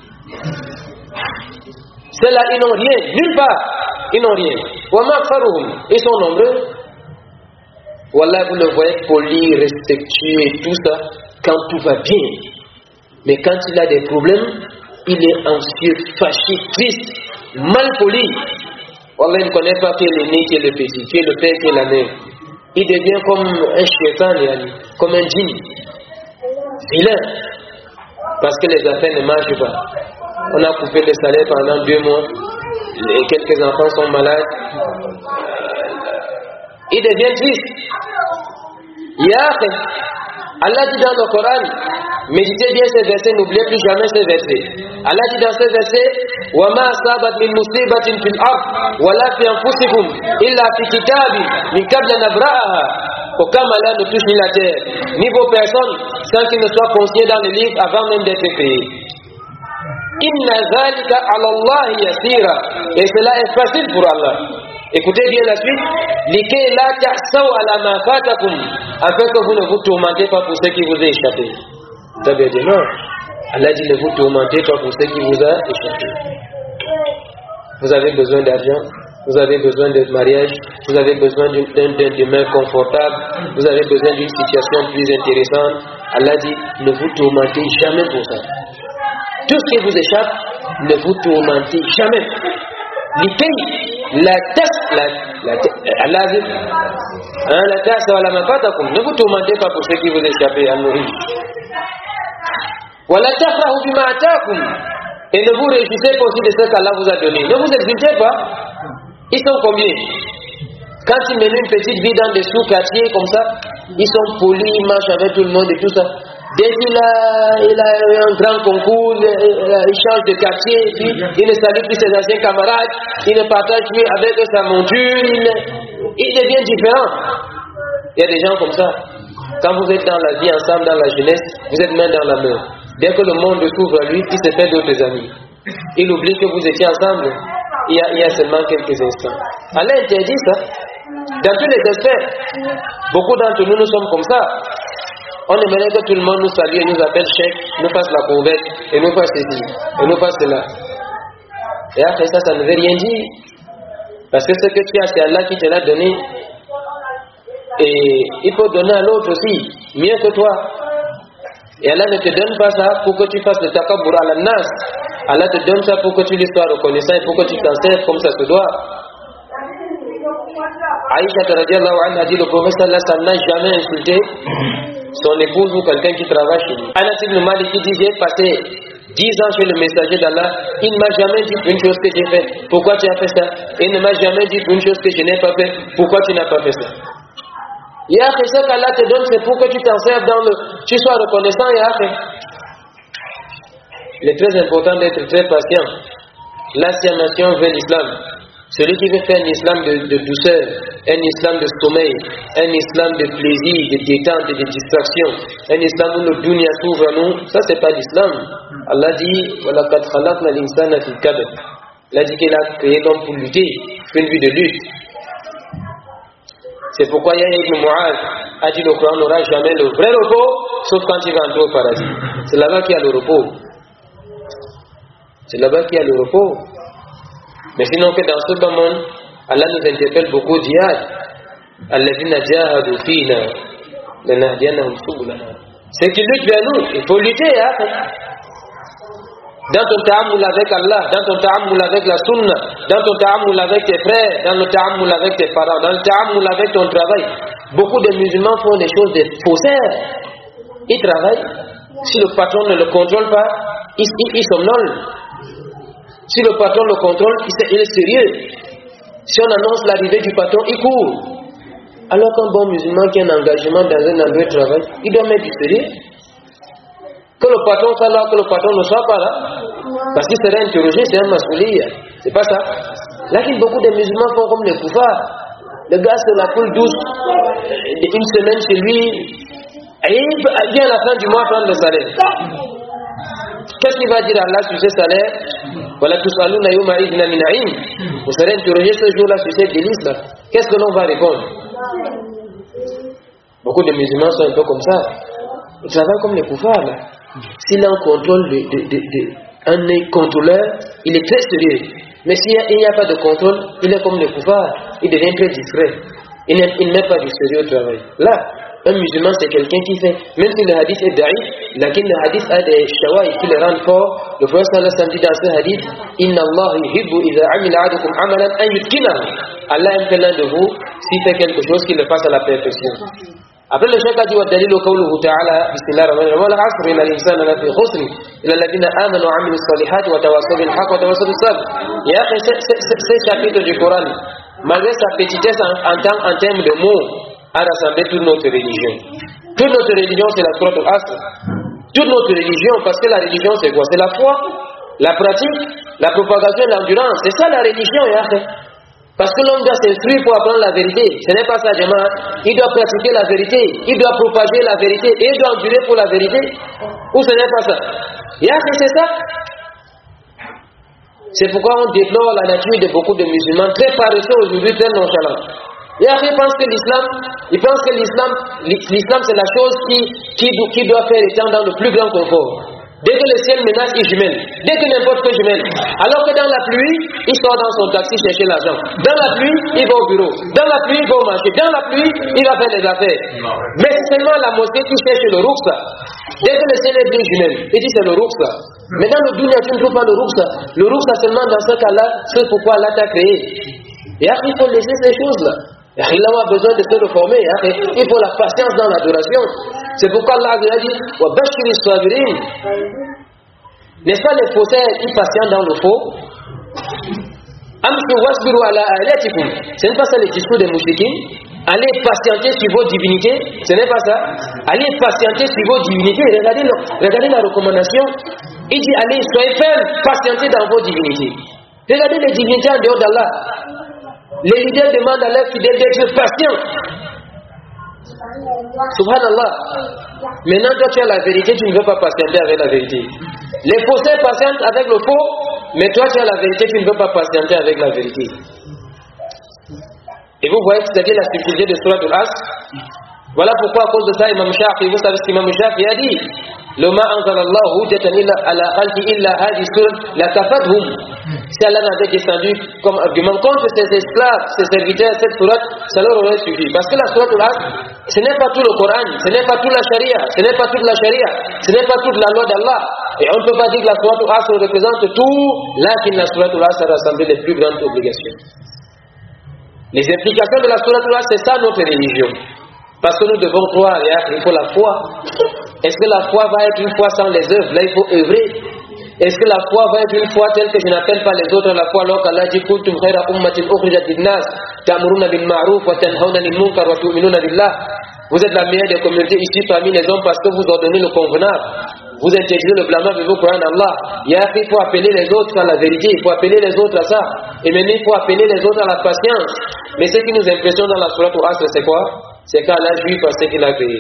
Ceux-là, ils n'ont rien, nulle part, ils n'ont rien. Ils sont nombreux. Wallah, vous le voyez poli, respectueux et tout ça, quand tout va bien. Mais quand il a des problèmes, il est anxieux, fâché, triste, mal poli. Wallah, il ne connaît pas qui est l'aîné, qui est le petit, qui est le père, qui est la mère. Il devient comme un shaitan, comme un djinn. Vilain. Parce que les affaires ne marchent pas. On a coupé le salaire pendant deux mois. Et quelques enfants sont malades. Il devient triste. Allah dit dans le Coran, méditez bien ces versets, n'oubliez plus jamais ces versets. Allah dit dans ces versets, وَمَا أَصَابَتْ مِن مُصِيبَةٍ فِي الْأَرْضِ وَلَا فِي أَنفُسِكُمْ إِلَّا فِي كِتَابٍ مِن قَبْلِ أَن نَبْرَأَهَا. Aucun malheur ne touche ni la terre, ni vos personnes, sans qu'il ne soit consigné dans le livre avant même d'être créé. Inna zalika ala Allah yasira. Et cela est facile pour Allah. Écoutez bien la suite. Likay la ta'saw ala ma fatakum. Afin que vous ne vous tourmentez pas pour ce qui vous est échappé. Vous avez dit non. Allah dit ne vous tourmentez pas pour ce qui vous a échappé. Vous avez besoin d'argent, vous avez besoin de mariage, vous avez besoin d'un demeure confortable, vous avez besoin d'une situation plus intéressante. Allah dit ne vous tourmentez jamais pour ça. Tout ce qui vous échappe, ne vous tourmentez jamais. La tasse, la Allah dit, la tasse, ne vous tourmentez pas pour ce qui vous échappe à nourrir. Et ne vous réjouissez pas aussi de ce qu'Allah vous a donné. Ne vous exultez pas. Ils sont combien? Quand ils mènent une petite vie dans des sous-quartiers comme ça, ils sont polis, ils marchent avec tout le monde et tout ça. Dès qu'il a, il a un grand concours, il change de quartier, puis il ne salue plus ses anciens camarades, il ne partage plus avec sa monture, il, il devient différent. Il y a des gens comme ça. Quand vous êtes dans la vie ensemble, dans la jeunesse, vous êtes main dans la main. Dès que le monde s'ouvre à lui, il se fait d'autres amis. Il oublie que vous étiez ensemble il y a, il y a seulement quelques instants. Allah interdit ça. Dans tous les aspects, beaucoup d'entre nous, nous sommes comme ça. On aimerait que tout le monde nous salue et nous appelle chef, nous fasse la couverte, et nous fasse ceci, et nous fasse cela. Et après ça, ça ne veut rien dire. Parce que ce que tu as, c'est Allah qui te l'a donné. Et il faut donner à l'autre aussi, mieux que toi. Et Allah ne te donne pas ça pour que tu fasses le takabbur à la nas. Allah te donne ça pour que tu lui sois reconnaissant et pour que tu t'en serves comme ça se doit. Aïcha radiallahu anha dit le prophète sallallahu alayhi wa sallam n'a jamais insulté son épouse ou quelqu'un qui travaille chez lui. Anas ibn Malik qui dit j'ai passé dix ans chez le messager d'Allah, il ne m'a jamais dit une chose que j'ai faite. Pourquoi tu as fait ça? Et il ne m'a jamais dit une chose que je n'ai pas fait. Pourquoi tu n'as pas fait ça? Ya akhi, ce qu'Allah te donne, c'est pour que tu t'en serves dans le... Tu sois reconnaissant, ya akhi. Il est très important d'être très patient. L'assignation vers l'islam. Celui qui veut faire un islam de, de douceur, un islam de sommeil, un islam de plaisir, de détente et de distraction, un islam où le dunya s'ouvre à nous, ça c'est pas l'islam. Allah dit وَلَقَدْ خَلَقْنَا الْإِنسَانَ فِي كَبَدٍ. Il a dit qu'il a créé l'homme pour lutter, pour une vie de lutte. C'est pourquoi Yahya ibn Mu'adh a dit le Coran n'aura jamais le vrai repos, sauf quand il va entrer au paradis. C'est là-bas qu'il y a le repos. C'est là-bas qu'il y a le repos. Mais sinon que dans ce bas monde, Allah nous interpelle beaucoup d'iyad. Alladhina jahadu fina lanahdiyannahum subulana. C'est qui lutte vers nous, il faut lutter. Hein? Dans ton ta'ammul avec Allah, dans ton ta'ammul avec la sunna, dans ton ta'ammul avec tes frères, dans le ta'ammul avec tes parents, dans le ta'ammul avec ton travail. Beaucoup de musulmans font des choses de faussaires. Ils travaillent. Si le patron ne le contrôle pas, ils, ils, ils somnolent. Si le patron le contrôle, il est sérieux. Si on annonce l'arrivée du patron, il court. Alors qu'un bon musulman qui a un engagement dans un endroit de travail, il doit mettre du sérieux. Que le patron soit là, que le patron ne soit pas là. Parce qu'il serait interrogé, c'est un masouliya. C'est pas ça. Là, beaucoup de musulmans font comme les koufars. Le gars se la coule douce, une semaine chez lui, et il vient à la fin du mois prendre le salaire. Qu'est-ce qu'il va dire Allah sur ce salaire? Voilà tout ça, vous serez interrogé ce jour-là sur ces délices-là. Qu'est-ce que l'on va répondre? Beaucoup de musulmans sont un peu comme ça. Ils travaillent comme les koufars là. S'il a un contrôle, de, de, de, de, un contrôleur, il est très sérieux. Mais s'il n'y a, a pas de contrôle, il est comme les koufars. Il devient très discret. Il ne met pas du sérieux au travail. Là, un musulman c'est quelqu'un qui fait, même si le hadith est daïf, lakin le hadith a des shawahid qui le rendent fort. Le prophète sallallahu alayhi wa sallam dit dans ce hadith, Inna Allah yuhibbu idha amila ahadukum amalan an yutkinahu. Allah aime que l'un de vous, s'il fait quelque chose, qu'il le fasse à la perfection. Après le cheikh a dit, wa dalilu qawluhu ta'ala, bismillah ar-rahman ar-rahim, wal asr inna al-insana lafi khusr illa alladhina amanu wa amilu salihati wa tawassaw bil haqq wa tawassaw bis sabr. Il y a ce chapitre du Coran, malgré sa petitesse en, en, en termes de mots, a rassemblé toute notre religion. Toute notre religion, c'est la sourate al-Asr. Toute notre religion, parce que la religion, c'est quoi? C'est la foi, la pratique, la propagation et l'endurance. C'est ça la religion, y'a. Parce que l'homme doit s'instruire pour apprendre la vérité. Ce n'est pas ça, Jama. Il doit pratiquer la vérité, il doit propager la vérité et il doit endurer pour la vérité. Ou ce n'est pas ça? Y'a, c'est ça. C'est pourquoi on déplore la nature de beaucoup de musulmans très paresseux aujourd'hui, très nonchalants. Et après, ils pensent que l'islam, ils pensent que l'islam, l'islam c'est la chose qui, qui, qui doit faire les temps dans le plus grand confort. Dès que le ciel menace, il jumelle. Dès que n'importe quoi jumelle. Alors que dans la pluie, il sort dans son taxi chercher l'argent. Dans la pluie, il va au bureau. Dans la pluie, il va au marché. Dans la pluie, il va faire des affaires. Mais c'est seulement la mosquée qui cherche le rukhsa. Dès que le ciel est bleu jumelle, il dit c'est le rukhsa. Mais dans le dunya, tu ne trouves pas le rukhsa. Le rukhsa seulement dans ce cas-là, c'est pourquoi Allah t'a créé. Et après, il faut laisser ces choses-là. Il a besoin de se reformer. Il faut la patience dans l'adoration. C'est pourquoi Allah a dit n'est-ce pas les faussaires qui patientent dans le faux? Ce n'est pas ça le discours des mouchriquins. Allez patienter sur vos divinités. Ce n'est pas ça. Allez patienter sur vos divinités. Regardez, le, regardez la recommandation. Il dit allez, soyez fermes, patientez dans vos divinités. Regardez les divinités en dehors d'Allah. Les leaders demandent à leurs fidèles d'être patients. Subhanallah. Maintenant, toi tu as la vérité, tu ne veux pas patienter avec la vérité. Les faussaires patientent avec le faux, mais toi tu as la vérité, tu ne veux pas patienter avec la vérité. Et vous voyez, c'est-à-dire la subtilité de Surat al-Asr. Voilà pourquoi à cause de ça, Imam Shafi, vous savez ce qu'Imam Shafi a dit. Loma anzalallahu hujjatan illa ala khalqi illa hadi surat la kafathum. Si Allah n'avait descendu comme argument contre ses esclaves, ses serviteurs, cette sourate, ça leur aurait suffi. Parce que la sourate al-Asr, ce n'est pas tout le Coran, ce n'est pas toute la charia, ce n'est pas toute la charia, ce n'est pas toute la loi d'Allah. Et on ne peut pas dire que la sourate al-Asr représente tout, là qu'il la sourate al-Asr a rassemblé les plus grandes obligations. Les implications de la sourate al-Asr, c'est ça notre religion. Parce que nous devons croire, il faut la foi. Est-ce que la foi va être une foi sans les œuvres? Là, il faut œuvrer. Est-ce que la foi va être une foi telle que je n'appelle pas les autres la foi alors qu'Allah dit kuntum khayra ummatin ukhrijat lin-nas ta'muruna bil ma'ruf wa tanhauna 'anil munkar wa tu'minuna billah. Vous êtes la meilleure des communautés ici parmi les hommes parce que vous ordonnez le convenable. Vous intégrez le blâmable et vous croyez en Allah. Il faut appeler les autres à la vérité, il faut appeler les autres à ça. Et maintenant, il faut appeler les autres à la patience. Mais ce qui nous impressionne dans la sourate Al-Asr, c'est quoi? C'est qu'Allah juge par ce qu'il a créé.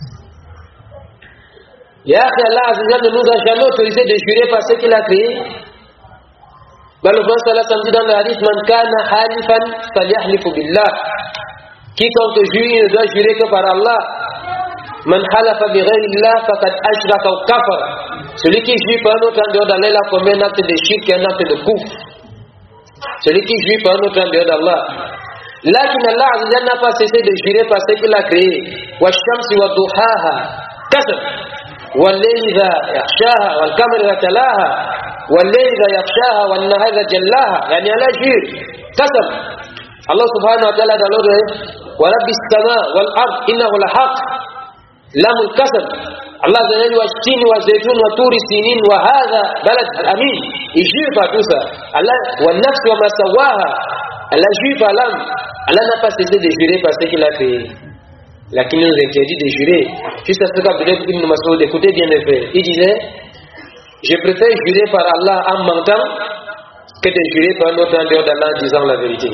Ya Allah ne nous a jamais autorisé de jurer par ce qu'il a créé. Bah, le prophète sallallahu alayhi wa sallam dit dans le hadith, Man kana halifan falyahlifu billah. Quiconque jure ne doit jurer que par Allah. Man halafa bi ghayri Allah faqad ashraka ou kafar. Celui qui jure par un autre en dehors d'Allah, il a commis un acte de shirk et un acte de kouf. Celui qui jure par un autre en dehors d'Allah. Lakin Allah Azzawajal n'a pas cessé de jurer par ce qu'il a créé. Wa shamsi wa duhaha kasab. Wa layli idha yakhshaha wal qamari idha talaha. Wa layli idha yakhshaha wan nahari idha jallaha. Yani Allah jure. Kasab. Allah subhanahu wa ta'ala dans l'ordre. Wa rabbis sama wal ard innahu la haqq. Lam al kasab. Allah Azzawajal wa shin wa zaytun wa turi sinin wa hadha balad al amin. Il jure par tout ça. Allah wa nafs wa ma sawaha. Allah jure par l'âme. Allah n'a pas cessé de jurer par ce qu'il a fait. Là qui nous interdit de jurer. Juste à ce qu'Abdullah ibn Mas'ud, écoutez bien le fait. Il disait, je préfère jurer par Allah en mentant que de jurer par un autre en dehors d'Allah en disant la vérité.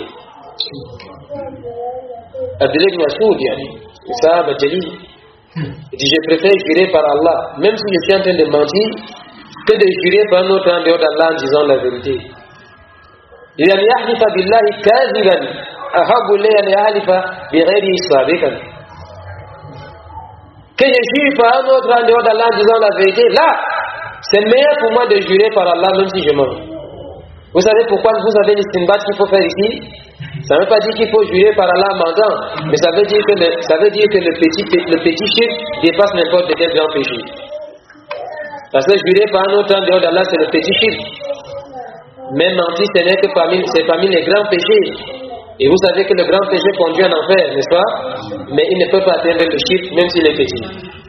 Abdullah ibn Mas'ud, il dit, ça, Badjali, il dit, je préfère jurer par Allah, même si je suis en train de mentir, que de jurer par un autre en dehors d'Allah en disant la vérité. Il dit, yahlifa billahi kaziban ahabbu li an yahlifa bighayri sabiqan. Que je jure par un autre en dehors d'Allah en disant la vérité, là, c'est meilleur pour moi de jurer par Allah même si je mens. Vous savez pourquoi vous avez l'istinbat qu'il faut faire ici? Ça ne veut pas dire qu'il faut jurer par Allah en mentant, mais ça veut dire que le, ça veut dire que le petit, le petit shirk dépasse n'importe quel grand péché. Parce que jurer par un autre en dehors d'Allah, c'est le petit shirk. Même mentir, ce n'est que parmi, c'est parmi les grands péchés. Et vous savez que le grand péché conduit en enfer, n'est-ce pas? Mais il ne peut pas atteindre le shirk, même s'il est petit.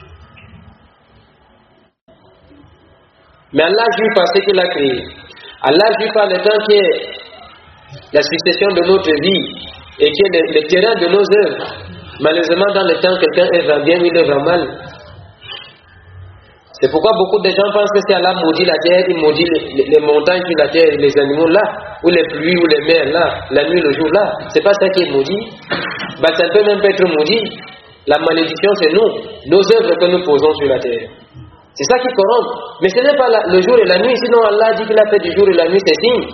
Mais Allah juge par ce qu'il a créé. Allah juge par le temps qui est la succession de notre vie et qui est le, le terrain de nos œuvres. Malheureusement, dans le temps, quelqu'un œuvre bien ou il œuvre mal. C'est pourquoi beaucoup de gens pensent que si Allah maudit la terre, il maudit les, les, les montagnes sur la terre, les animaux là, ou les pluies, ou les mers là, la nuit, le jour là. C'est pas ça qui est maudit. Bah, ça peut même pas être maudit. La malédiction, c'est nous, nos œuvres que nous posons sur la terre. C'est ça qui corrompt. Mais ce n'est pas la, le jour et la nuit. Sinon, Allah dit qu'il a fait du jour et la nuit, c'est signe.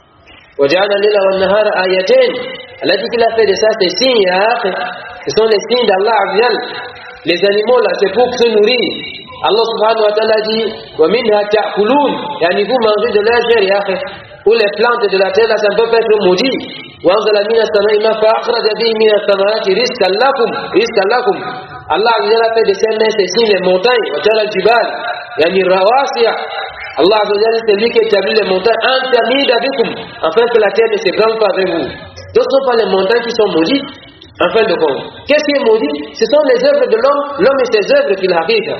Allah dit qu'il a fait de ça, c'est signe. Ce sont les signes d'Allah Azzawajal. Les animaux là, c'est pour se nourrir. Allah subhanahu wa ta'ala dit وَمِنْهَا تَأْكُلُونَ يعني vous mangez de la chair ya akhi. Ou les plantes de la terre là, ça ne peut pas être maudit. وَأَنزَلَ مِنَ السَّمَاءِ مَاءً فَأَخْرَجَ بِهِ مِنَ الثَّمَرَاتِ رِزْقًا لَكُمْ رِزْقًا لَكُمْ. Allah a fait de ces mains, c'est signes les montagnes وَجَعَلَ الْجِبَالَ يعني رواسي. Allah c'est lui qui établit les montagnes أَنْ تَمِيدَ بِكُمْ afin que la terre ne se grande pas avec vous. Donc ce ne sont pas les montagnes qui sont maudites. En fin de compte, qu'est-ce qui est maudit? Ce sont les œuvres de l'homme, l'homme et ses œuvres qu'il haqiqa.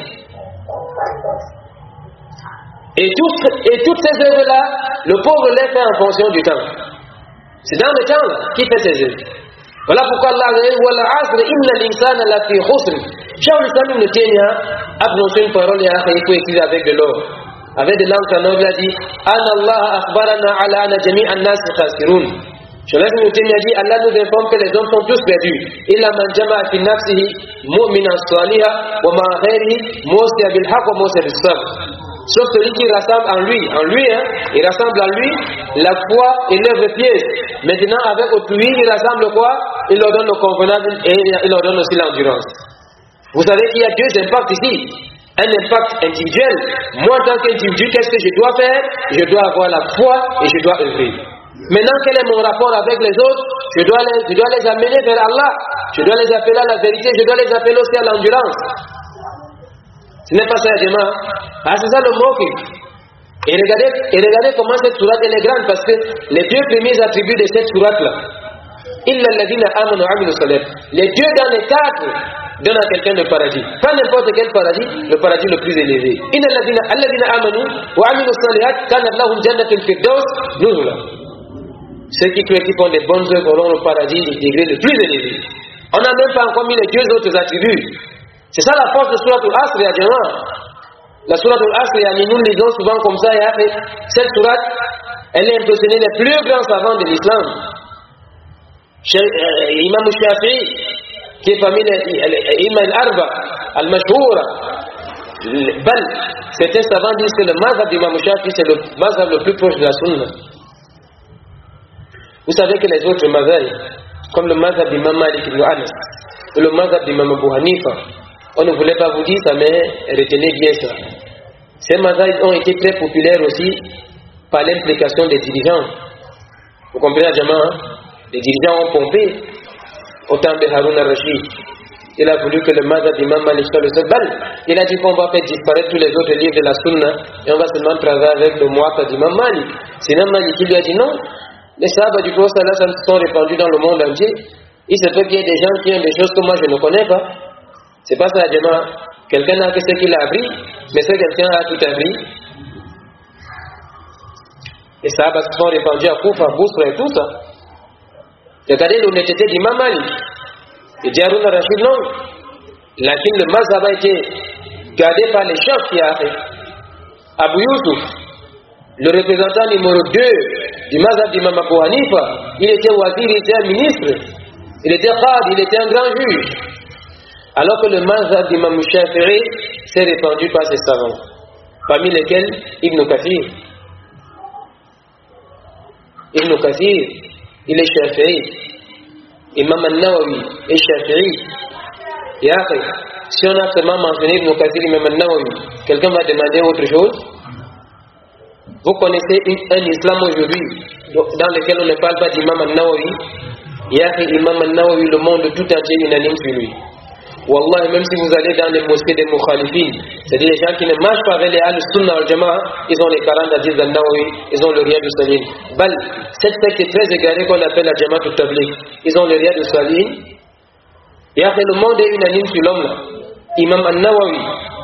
Et, tout, et toutes ces œuvres-là, le pauvre les fait en fonction du temps. C'est dans le temps qu'il fait ses œuvres. Voilà pourquoi Allah a dit Wal asr inna l'insana la fi khusr. Cheikh Islam Ibn Taymiyyah a prononcé une parole et il faut écrire avec de l'or. Avec de l'encre noble, il a dit Anna Allah akhbarana ala anna jami'a an-nas khasirun. Cheikh Ibn Taymiyyah dit Allah nous informe que les hommes sont tous perdus. Illa man jama'a fi nafsihi mu'minan salihan wa ma ghayrihi musiya bil haqq wa musiya bis sabr. Sauf celui qui rassemble en lui, en lui, hein, il rassemble en lui la foi et l'œuvre pieuse. Maintenant, avec autrui, il rassemble quoi? Il leur donne le convenable et il leur donne aussi l'endurance. Vous savez qu'il y a deux impacts ici. Un impact individuel. Moi, en tant qu'individu, qu'est-ce que je dois faire? Je dois avoir la foi et je dois œuvrer. Maintenant, quel est mon rapport avec les autres? Je dois les, je dois les amener vers Allah. Je dois les appeler à la vérité. Je dois les appeler aussi à l'endurance. Ce n'est pas ça, Jama. Ah, c'est ça le mot. Et regardez, et regardez comment cette sourate est grande, parce que les deux premiers attributs de cette sourate-là, Illa alladhina amanu wa amilu salat. Les deux dans les quatre donnent à quelqu'un le paradis. Pas n'importe quel paradis, le paradis le plus élevé. Inna alladhina amanu wa amilu salat kanat lahum jannatul firdaus nuzula. Ceux qui croient qui font des bonnes œuvres auront le paradis du degré le plus élevé. On n'a même pas encore mis les deux autres attributs. C'est ça la force de Surat Al-Asr, ya Jama. La Surat Al-Asr, nous lisons souvent comme ça, ya, cette Surat, Elle a impressionné les plus grands savants de l'islam. Euh, Imam Shafi'i, qui est parmi les Imam al-Arba, al-Mashhoura, Bal, certains savants disent que le mazhab d'Imam Shafi'i c'est le mazhab le plus proche de la sunna. Vous savez que les autres mazhab, comme le mazhab d'Imam Malik ibn Anas, ou le mazhab d'Imam Abu Hanifa, on ne voulait pas vous dire ça, mais retenez bien ça. Ces mazhab ont été très populaires aussi par l'implication des dirigeants. Vous comprenez, Jama? Les dirigeants ont pompé au temps de Harun al-Rashid. Il a voulu que le mazhab d'Imam Malik soit le seul. Bal, il a dit qu'on va faire disparaître tous les autres livres de la sunna et on va seulement travailler avec le muwatta d'Imam Malik. C'est Imam Malik qui lui a dit non. Les sahaba du prophète sallallahu alayhi wa sallam sont répandus dans le monde entier. Il se peut qu'il y ait des gens qui ont des choses que moi je ne connais pas. C'est pas ça, Jama. Quelqu'un a que ce qu'il a appris, mais ce quelqu'un a tout appris. Les sahaba se sont répandus à Koufa, Bousra et tout ça. Regardez l'honnêteté d'Imam Malik. Et dit Harun al-Rashid non. Lakin le mazhab a été gardé par les chefs qui a fait. Abu Yusuf, le représentant numéro deux du mazhab d'Imam Abu Hanifa, il était wazir, il était un ministre, il était qadi, il était un grand juge. Alors que le mazhab d'Imam Shafi'i s'est répandu par ses savants, parmi lesquels Ibn Kathir. Ibn Kathir, il est Shafi'i. Imam al-Nawawi est Shafi'i. Et après, si on a seulement mentionné Ibn Kathir, Imam al-Nawawi, quelqu'un va demander autre chose. Vous connaissez un islam aujourd'hui dans lequel on ne parle pas d'Imam al-Nawawi. Et après, Imam al-Nawawi, le monde tout entier unanime sur lui. Wallah, même si vous allez dans les mosquées des Mukhalifin, c'est-à-dire les gens qui ne marchent pas avec les Al-Sunnah al-Jama'a, ils ont les quarante hadiths d'Al-Nawawi, ils ont le Riyad al-Salim. Bal, cette secte est très égarée qu'on appelle la Jama'a al-Tabligh. Ils ont le Riyad al-Salim. Et après, le monde est unanime sur l'homme là. Imam al-Nawawi.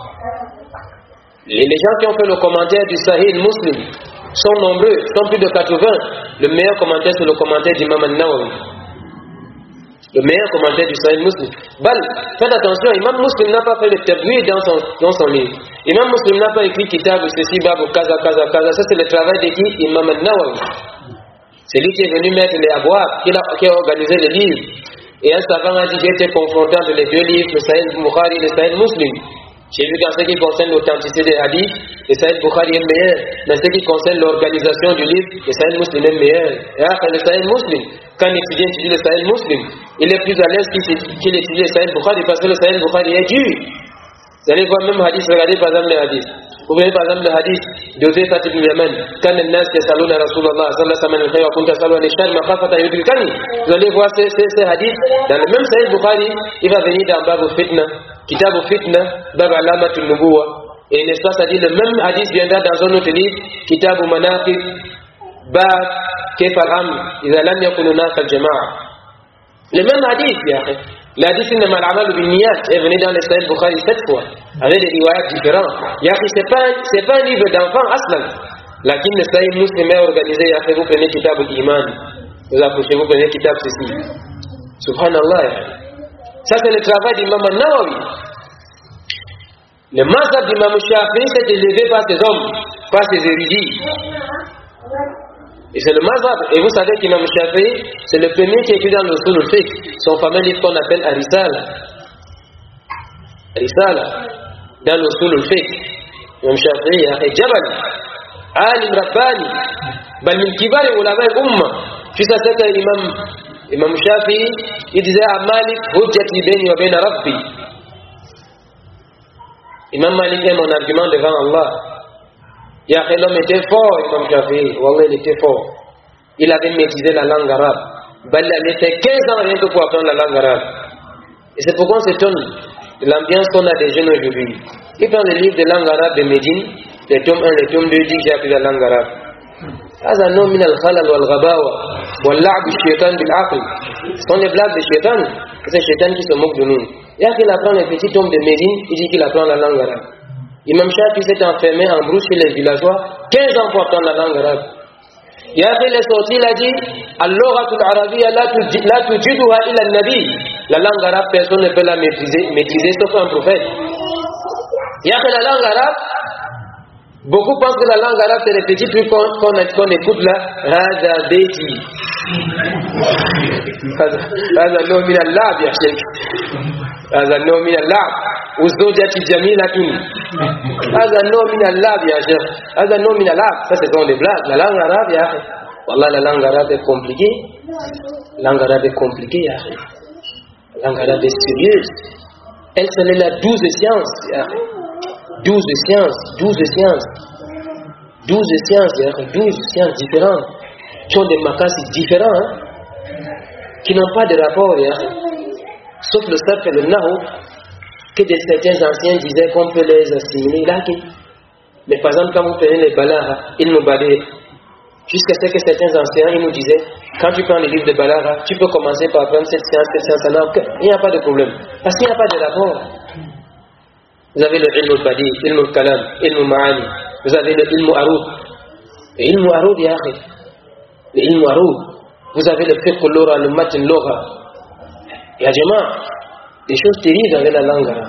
Les, les gens qui ont fait le commentaire du Sahih Muslim sont nombreux, sont plus de quatre-vingts. Le meilleur commentaire, c'est le commentaire d'Imam al-Nawawi. Le meilleur commentaire du Sahih Muslim. Bal, faites attention, Imam Muslim n'a pas fait le tabouir dans son, dans son livre. Imam Muslim n'a pas écrit Kitab ou ceci, Bab ou Kaza, Kaza, Kaza. Ça, c'est le travail de qui? Imam al-Nawawi. C'est lui qui est venu mettre les abois, qui a, qui a organisé le livre. Et un savant a dit qu'il était confronté entre les deux livres, le Sahih Bukhari et le Sahih Muslim. J'ai vu qu'en ce qui concerne l'authenticité des hadiths, le Sahih Bukhari est meilleur. Mais en ce qui concerne l'organisation du livre, le Sahih Muslim est meilleur. Et après, le Sahih Muslim, quand un étudiant étudie le Sahih Muslim, il est plus à l'aise qu'il étudie le Sahih Bukhari parce que le Sahih Bukhari est dur. Vous allez voir même hadith, regardez par exemple le hadith. Vous voyez par exemple le hadith d'Osé Fatih ibn Yaman. Quand les nas yasalun à Rasulullah sallallahu alayhi wa sallam wa kunta salu al-shar ma khafata yudrikani. Vous allez voir ces, ces, ces hadiths dans le même Sahih Bukhari, il va venir dans Babu Fitna, Kitab Fitna, Bab Alamat al-Nubuwa. Et n'est-ce pas, ça dit le même hadith viendra dans un autre livre, Kitab Manaqib, Bab Kayf al-Amr, idha lam yakunu nas al-jama'a. Le même hadith, ya akhi. L'hadith innama al-amal bin-niyat est venu dans le Sahih Bukhari sept fois, avec des riwayats différents. Ya akhi, c'est pas c'est pas un livre d'enfant aslan. Lakin le Sahih Muslim est organisé, ya akhi, vous prenez Kitab al-Iman, vous approchez, vous prenez Kitab ceci. Subhanallah, ya akhi. Ça c'est le travail d'Imam al-Nawawi. Le mazhab d'Imam Shafi'i s'est élevé par ces hommes, par ces érudits. Et c'est le mazhab. Et vous savez qu'Imam Shafi'i, c'est le premier qui écrit dans le Usul al-Fiqh, son fameux livre qu'on appelle Arisala. Arisala, dans le Usul al-Fiqh. Imam Shafi'i, Akhi Jabal, Alim Rabbani, bal min kibar ulama al-Umma. Puis ça c'est que Imam, Imam Shafi'i, il disait à Malik, Hujjati bayni wa bayna Rabbi. Imam Malik est mon argument devant Allah. Ya akhi, l'homme était fort, Imam Shafi'i. Wallah, il était fort. Il avait maîtrisé la langue arabe. Ben, il avait fait quinze ans rien que pour apprendre la langue arabe. Et c'est pourquoi on s'étonne de l'ambiance qu'on a des jeunes aujourd'hui. Ils prennent le livre de langue arabe de Médine, les tomes un, les tomes deux, disent que j'ai appris la langue arabe. هذا نوع من الخلل والغباوة واللعب الشيطان بالعقل. Ce sont les blagues de Shaitan. C'est Shaitan qui se moque de nous. Et qu'il apprend les petits tomes de Médine, il dit qu'il apprend la langue arabe. Imam Shafi s'est enfermé en brousse chez les villageois quinze ans pour apprendre la langue arabe. Et après il est sorti, il a dit Al-Lughatul Arabiyya la tujiduha illa al-Nabi. La langue arabe, personne ne peut la maîtriser, maîtriser sauf un prophète. Et après la langue arabe, Beaucoup pensent que la langue arabe c'est les petits trucs qu'on qu'on qu'on écoute là. Hada Beti. Hada no min al-lab ya sheikh. Hada no min al-lab. Uzojati jamilatun. Hada no min al-lab ya sheikh. Hada no min al-lab. Ça c'est dans les blagues. La langue arabe ya. Wallah la langue arabe est compliquée. La langue arabe est compliquée ya. La langue arabe est sérieuse. Elle c'est la douze sciences ya. douze sciences, douze sciences, douze sciences, douze sciences différentes, qui ont des makassis différents, hein, qui n'ont pas de rapport, hein, sauf le sarf et le nahu, que de certains anciens disaient qu'on peut les assimiler là. Mais par exemple, quand vous prenez les balahas, ils nous balaient, jusqu'à ce que certains anciens, ils nous disaient, quand tu prends les livres de balahas, tu peux commencer par prendre cette science, cette science, alors il n'y a pas de problème, parce qu'il n'y a pas de rapport. Vous avez le ilm al-badi, ilm al-kalam, ilm al-ma'ani. Vous avez le ilm al-aroud. Le ilm al-aroud, ya akhi. Le ilm al-aroud. Vous avez le fiqh al-lura, le matin al-lura. Ya jama, des choses terribles avec la langue arabe.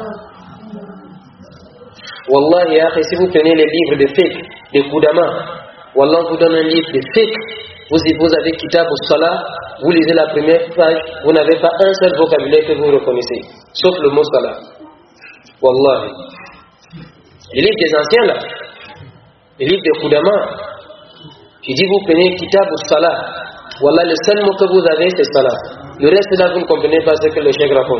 Wallah, ya akhi, si vous prenez les livres de fiqh, de Koudama, Wallah vous donne un livre de fiqh, vous, vous avez kitab al-salah, vous lisez la première page, vous n'avez pas un seul vocabulaire que vous reconnaissez, sauf le mot salah. Wallah. Les livres des anciens là, les livres de Koudama, je dis vous prenez Kitab ou Salah, Wallah le seul mot que vous avez c'est Salah. Le reste là vous ne comprenez pas ce que le cheikh raconte.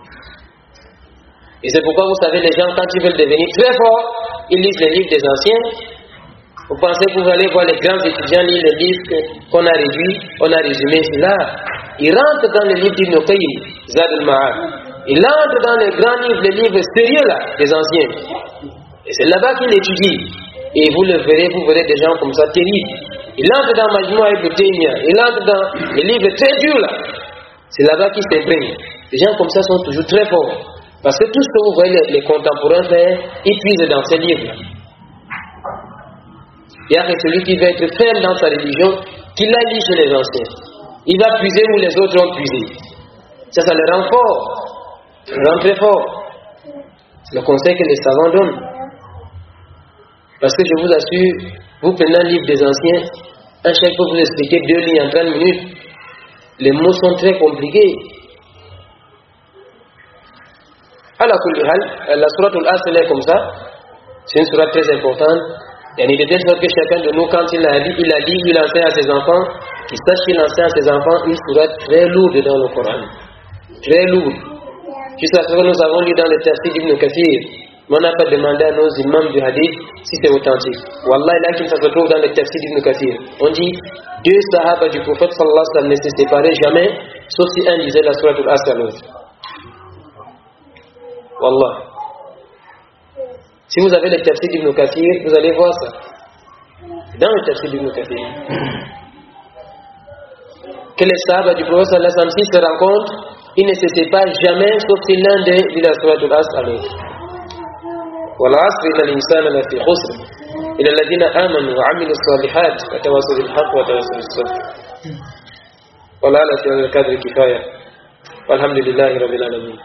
Et c'est pourquoi vous savez les gens quand ils veulent devenir très forts, ils lisent les livres des anciens. Vous pensez que vous allez voir les grands étudiants lire les livres qu'on a réduits, on a résumé cela. Ils rentrent dans les livres d'Ibn Qayyim, Zad al-Ma'ad. Il entre dans les grands livres, les livres sérieux là, des anciens. Et c'est là-bas qu'il étudie. Et vous le verrez, vous verrez des gens comme ça terribles. Il entre dans Majmoua Ibn Taymiyyah, il entre dans les livres très durs là. C'est là-bas qu'il s'imprègne. Les gens comme ça sont toujours très forts. Parce que tout ce que vous voyez les, les contemporains faire, ils puisent dans ces livres. Il y a que celui qui veut être ferme dans sa religion, qu'il la lit chez les anciens. Il va puiser où les autres ont puisé. Ça, ça le rend fort. Rentrez fort. C'est le conseil que les savants donnent. Parce que je vous assure, vous prenez un livre des anciens, un chef peut vous expliquer deux lignes en trente minutes. Les mots sont très compliqués. Ala kulli hal, la sourate al-Asr est comme ça. C'est une sourate très importante. Il y a une de telle sorte que chacun de nous, quand il a dit, il a dit, il enseigne à ses enfants, qu'il sache qu'il enseigne à ses enfants une sourate très lourde dans le Coran. Très lourde. Jusqu'à ce que nous avons lu dans le tafsir d'Ibn Kathir, on n'a pas demandé à nos imams du hadith si c'est authentique. Wallah, là qu'il se retrouve dans le tafsir d'Ibn Kathir. On dit, deux sahaba du prophète sallallahu alayhi wa sallam ne se séparaient jamais, sauf si un disait la sourate al-Asr à l'autre. Wallah. Si vous avez le tafsir d'Ibn Kathir, vous allez voir ça. Dans le tafsir d'Ibn Kathir. Que les sahaba du prophète sallallahu alayhi wa sallam se rencontrent, ils ne se séparent jamais, sauf si l'un d'eux dit la sourate al-Asr à l'autre. والعصر إن الإنسان لفي خسر إلا الذين آمنوا وعملوا الصالحات وتواصوا بالحق وتواصوا بالصبر. والله على هذا القدر كفاية والحمد لله رب العالمين.